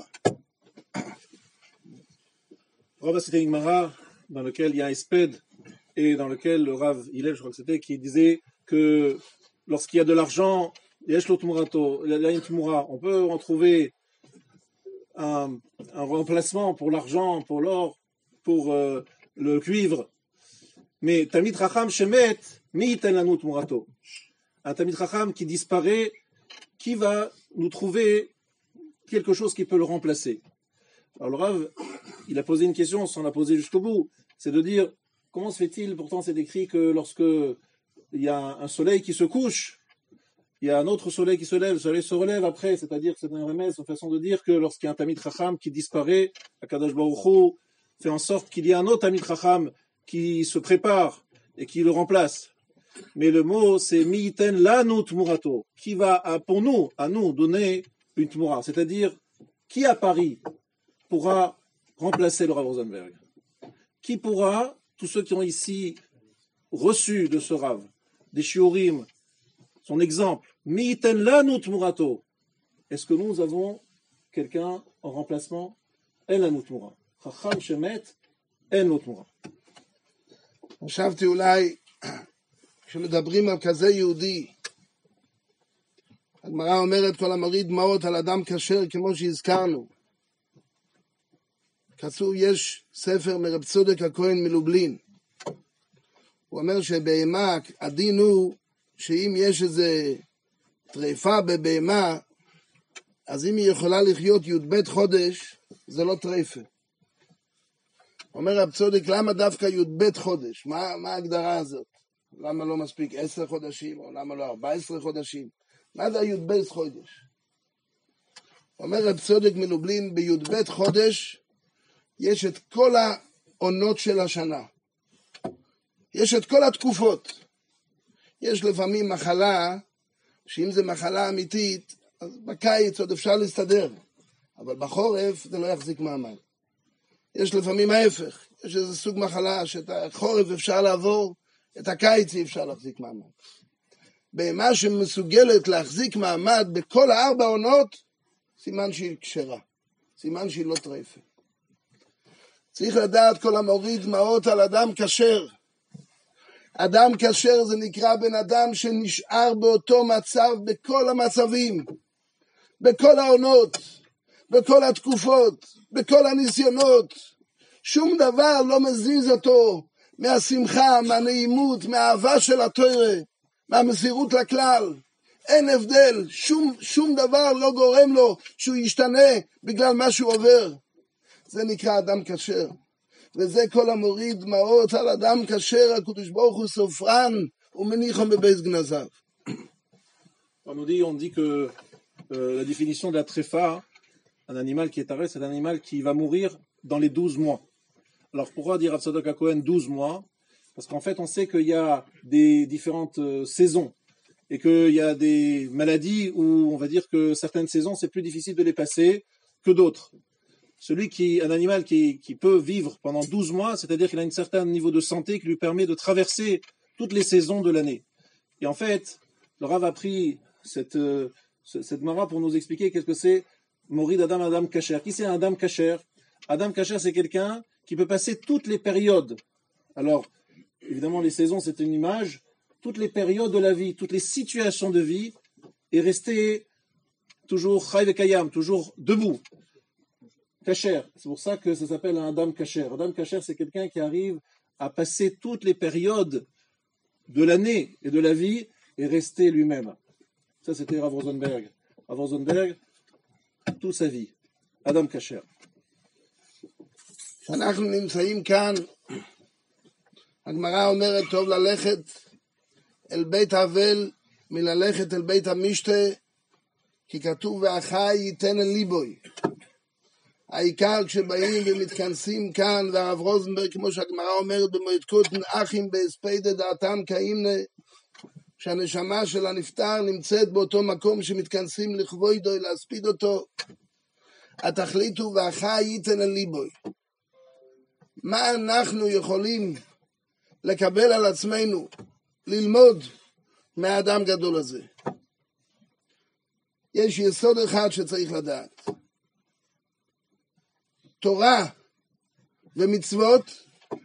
Rav, c'était une Gemara dans laquelle il y a un espède et dans lequel le Rav Hillel, je crois que c'était, qui disait que lorsqu'il y a de l'argent, il y a une tmoura, on peut en trouver un, un remplacement pour l'argent, pour l'or, pour euh, le cuivre. Mais Talmid Chacham Shemet, mi yiten lanu tmurato. Un Talmid Chacham qui disparaît, qui va nous trouver quelque chose qui peut le remplacer? Alors le Rav, il a posé une question sans la poser jusqu'au bout, c'est de dire, comment se fait-il, pourtant c'est écrit que lorsque il y a un soleil qui se couche, il y a un autre soleil qui se lève, le soleil se relève après, c'est-à-dire que c'est un remède, c'est une façon de dire que lorsqu'il y a un Talmid Chacham qui disparaît, Akadosh Baruch Hu fait en sorte qu'il y ait un autre Talmid Chacham qui se prépare et qui le remplace. Mais le mot, c'est mi'iten lanu tmurato, qui va pour nous, à nous, donner une tmura. C'est-à-dire, qui à Paris pourra remplacer le Rav Rosenberg? Qui pourra, tous ceux qui ont ici reçu de ce Rav, des shiurim, son exemple, mi'iten lanu tmurato. Est-ce que nous avons quelqu'un en remplacement? En lanu tmura. Chacham shemet, en lanu tmura. חשבתי אולי, כשמדברים על כזה יהודי, הגמרא אומרת כל המוריד דמעות על אדם כשר כמו שהזכרנו. כתוב, יש ספר מרב צודק הכהן מלובלין. הוא אומר שבהמה, הדין הוא שאם יש איזה טריפה בבהמה, אז אם היא יכולה לחיות י"ב חודש, זה לא טריפה. אומר רב צודק, למה דווקא י"ב חודש? מה, מה ההגדרה הזאת? למה לא מספיק עשר חודשים, או למה לא ארבע עשרה חודשים? מה זה הי"ב חודש? אומר רב צודק מלובלין, בי"ב חודש יש את כל העונות של השנה. יש את כל התקופות. יש לפעמים מחלה, שאם זה מחלה אמיתית, אז בקיץ עוד אפשר להסתדר, אבל בחורף זה לא יחזיק מעמד. יש לפעמים ההפך, יש איזה סוג מחלה שאת החורף אפשר לעבור, את הקיץ אי אפשר להחזיק מעמד. בהמה שמסוגלת להחזיק מעמד בכל הארבע עונות, סימן שהיא כשרה, סימן שהיא לא טרפה. צריך לדעת כל המוריד דמעות על אדם כשר. אדם כשר זה נקרא בן אדם שנשאר באותו מצב בכל המצבים, בכל העונות, בכל התקופות, בכל הניסיונות. שום דבר לא מזיז אותו מהשמחה, מהנעימות, מהאהבה של התורה, מהמסירות לכלל. אין הבדל, שום, שום דבר לא גורם לו שהוא ישתנה בגלל מה שהוא עובר. זה נקרא אדם כשר. וזה כל המוריד דמעות על אדם כשר, הקדוש ברוך הוא סופרן ומניחם בבית גנזיו. On nous dit, on dit que euh, la définition de la tréfa, un animal qui est taré, c'est un animal qui va mourir dans les douze mois. Alors pourquoi dire Rav Tzadok HaKohen douze mois? Parce qu'en fait on sait qu'il y a des différentes euh, saisons et qu'il y a des maladies où on va dire que certaines saisons c'est plus difficile de les passer que d'autres. Celui qui, un animal qui, qui peut vivre pendant douze mois, c'est-à-dire qu'il a un certain niveau de santé qui lui permet de traverser toutes les saisons de l'année. Et en fait, le Rav a pris cette, euh, cette mara pour nous expliquer qu'est-ce que c'est Morid Adam Adam Kacher. Qui c'est un Adam Kacher? Adam Kacher, c'est quelqu'un qui peut passer toutes les périodes. Alors, évidemment, les saisons, c'est une image. Toutes les périodes de la vie, toutes les situations de vie, et rester toujours Chai Vekayam, toujours debout. Kacher, c'est pour ça que ça s'appelle un Adam Kacher. Adam Kacher, c'est quelqu'un qui arrive à passer toutes les périodes de l'année et de la vie et rester lui-même. Ça, c'était Rav Rosenberg. Rav Rosenberg, toute sa vie. Adam Kacher. כשאנחנו נמצאים כאן, הגמרא אומרת טוב ללכת אל בית אבל מללכת אל בית המשתה, כי כתוב והחי ייתן אל ליבוי. העיקר כשבאים ומתכנסים כאן, והרב רוזנברג, כמו שהגמרא אומרת במועד קוטן, אחים בהספד דעתם כאימנה, שהנשמה של הנפטר נמצאת באותו מקום שמתכנסים לכבודו, להספיד אותו. התכליתו והחי ייתן אל ליבוי. מה אנחנו יכולים לקבל על עצמנו, ללמוד מהאדם גדול הזה? יש יסוד אחד שצריך לדעת. תורה ומצוות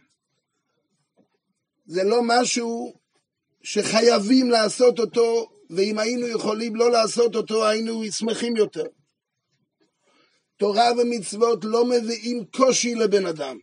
זה לא משהו שחייבים לעשות אותו, ואם היינו יכולים לא לעשות אותו, היינו שמחים יותר. תורה ומצוות לא מביאים קושי לבן אדם.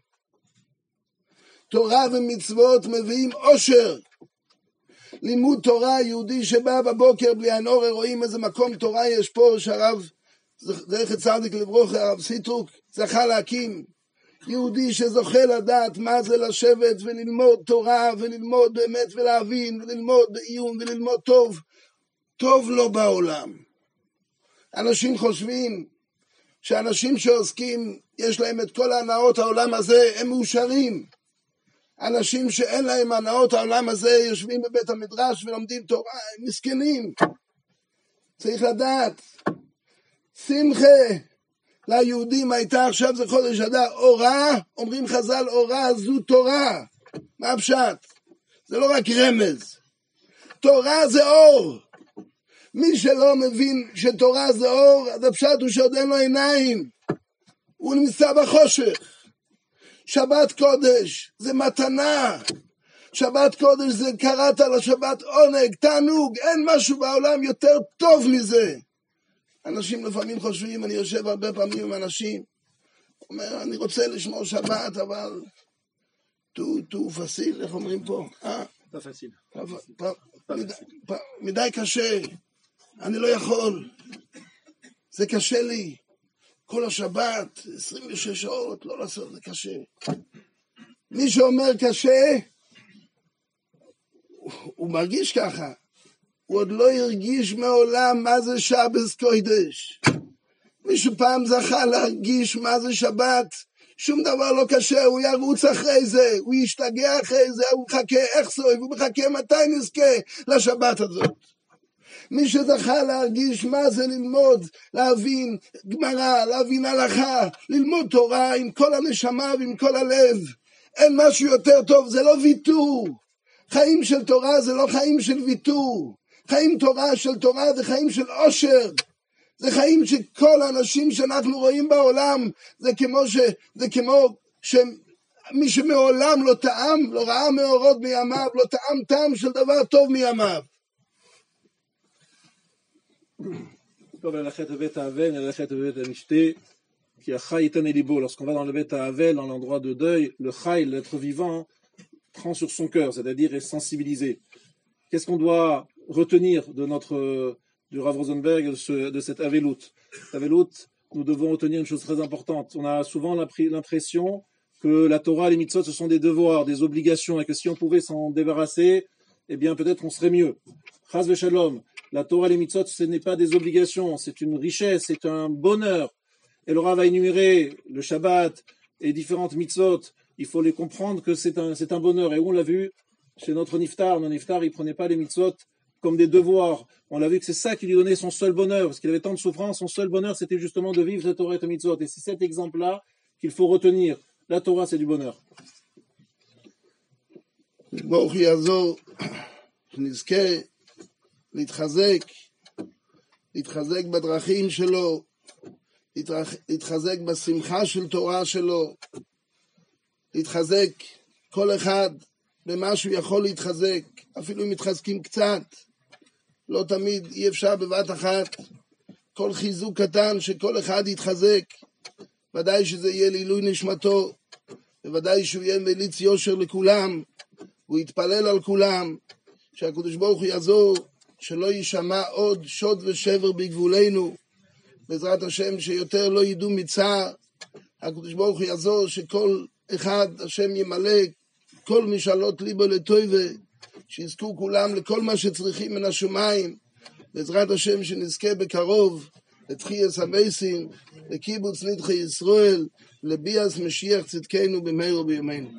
תורה ומצוות מביאים אושר. לימוד תורה, יהודי שבא בבוקר בלי עין אור, רואים איזה מקום תורה יש פה, שהרב זכר צדיק לברכה, הרב סיטרוק, זכה להקים. יהודי שזוכה לדעת מה זה לשבת וללמוד תורה, וללמוד באמת ולהבין, וללמוד בעיון וללמוד טוב. טוב לו בעולם. אנשים חושבים שאנשים שעוסקים, יש להם את כל הנאות העולם הזה, הם מאושרים. אנשים שאין להם הנאות העולם הזה, יושבים בבית המדרש ולומדים תורה, הם מסכנים. צריך לדעת, שמחה ליהודים הייתה עכשיו זה חודש אדר, אורה, אומרים חז"ל, אורה זו תורה. מה הפשט? זה לא רק רמז. תורה זה אור. מי שלא מבין שתורה זה אור, אז הפשט הוא שעוד אין לו עיניים. הוא נמצא בחושך. שבת קודש זה מתנה. שבת קודש זה קראת לשבת עונג, תענוג, אין משהו בעולם יותר טוב מזה. אנשים לפעמים חושבים, אני יושב הרבה פעמים עם אנשים, אומר, אני רוצה לשמור שבת, אבל תו, תו פסיל, איך אומרים פה? אה? פסיל. מדי קשה, אני לא יכול, זה קשה לי. כל השבת, עשרים ושש שעות, לא לעשות, זה קשה. מי שאומר קשה, הוא, הוא מרגיש ככה. הוא עוד לא הרגיש מעולם מה זה שבס קודש. מישהו פעם זכה להרגיש מה זה שבת, שום דבר לא קשה, הוא ירוץ אחרי זה, הוא ישתגע אחרי זה, הוא מחכה איך סוי, הוא מחכה מתי נזכה לשבת הזאת. מי שזכה להרגיש מה זה ללמוד, להבין גמרא, להבין הלכה, ללמוד תורה עם כל הנשמה ועם כל הלב, אין משהו יותר טוב, זה לא ויתור. חיים של תורה זה לא חיים של ויתור. חיים תורה של תורה זה חיים של עושר. זה חיים שכל האנשים שאנחנו רואים בעולם, זה כמו ש... זה כמו שמי שמעולם לא טעם, לא ראה מאורות מימיו, לא טעם טעם של דבר טוב מימיו. טוב, ללכת בבית האבל, ללכת bête המשתה, qui a chai libo. Lorsqu'on va dans le bête avel, dans l'endroit de deuil, le chai, l'être vivant, prend sur son cœur, c'est-à-dire est sensibilisé. Qu'est-ce qu'on doit retenir de notre, du Rav Rosenberg, de, ce, de cette avelout? Avelout, nous devons retenir une chose très importante. On a souvent l'impression que la Torah et les mitzvot, ce sont des devoirs, des obligations, et que si on pouvait s'en débarrasser, eh bien peut-être on serait mieux. Chas v'shalom, la Torah et les mitzvot, ce n'est pas des obligations, c'est une richesse, c'est un bonheur. Et le Rav va énumérer le Shabbat et différentes mitzvot. Il faut les comprendre que c'est un, c'est un bonheur. Et où on l'a vu chez notre Niftar, notre Niftar, il prenait pas les mitzvot comme des devoirs. On l'a vu que c'est ça qui lui donnait son seul bonheur, parce qu'il avait tant de souffrance. Son seul bonheur, c'était justement de vivre cette Torah et cette mitzvot. Et c'est cet exemple-là qu'il faut retenir. La Torah, c'est du bonheur. ברוך יעזור, שנזכה להתחזק, להתחזק בדרכים שלו, להתחזק בשמחה של תורה שלו, להתחזק כל אחד במה שהוא יכול להתחזק, אפילו אם מתחזקים קצת, לא תמיד אי אפשר בבת אחת, כל חיזוק קטן שכל אחד יתחזק, ודאי שזה יהיה לעילוי נשמתו, וודאי שהוא יהיה מליץ יושר לכולם, הוא יתפלל על כולם, שהקדוש ברוך הוא יעזור, שלא יישמע עוד שוד ושבר בגבולנו, בעזרת השם שיותר לא ידעו מצער, הקדוש ברוך הוא יעזור שכל אחד השם ימלא כל משאלות ליבו לטובה, שיזכו כולם לכל מה שצריכים מן השמיים, בעזרת השם שנזכה בקרוב לתחייס המייסים, לקיבוץ נדחי ישראל, לביאס משיח צדקנו במהרה בימינו.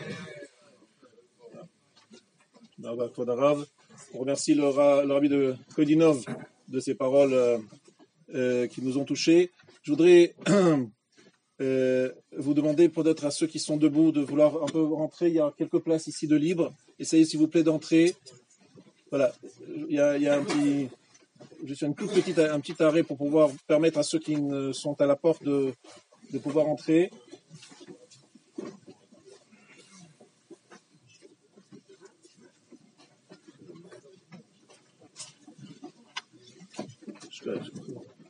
Kod Arav. On remercie le, le rabbi de Kodinov de ses paroles euh, euh, qui nous ont touchés. Je voudrais euh, vous demander peut-être à ceux qui sont debout de vouloir un peu rentrer. Il y a quelques places ici de libre. Essayez s'il vous plaît d'entrer. Voilà, il y a, il y a un petit, juste une toute petite, un petit arrêt pour pouvoir permettre à ceux qui sont à la porte de, de pouvoir entrer. Je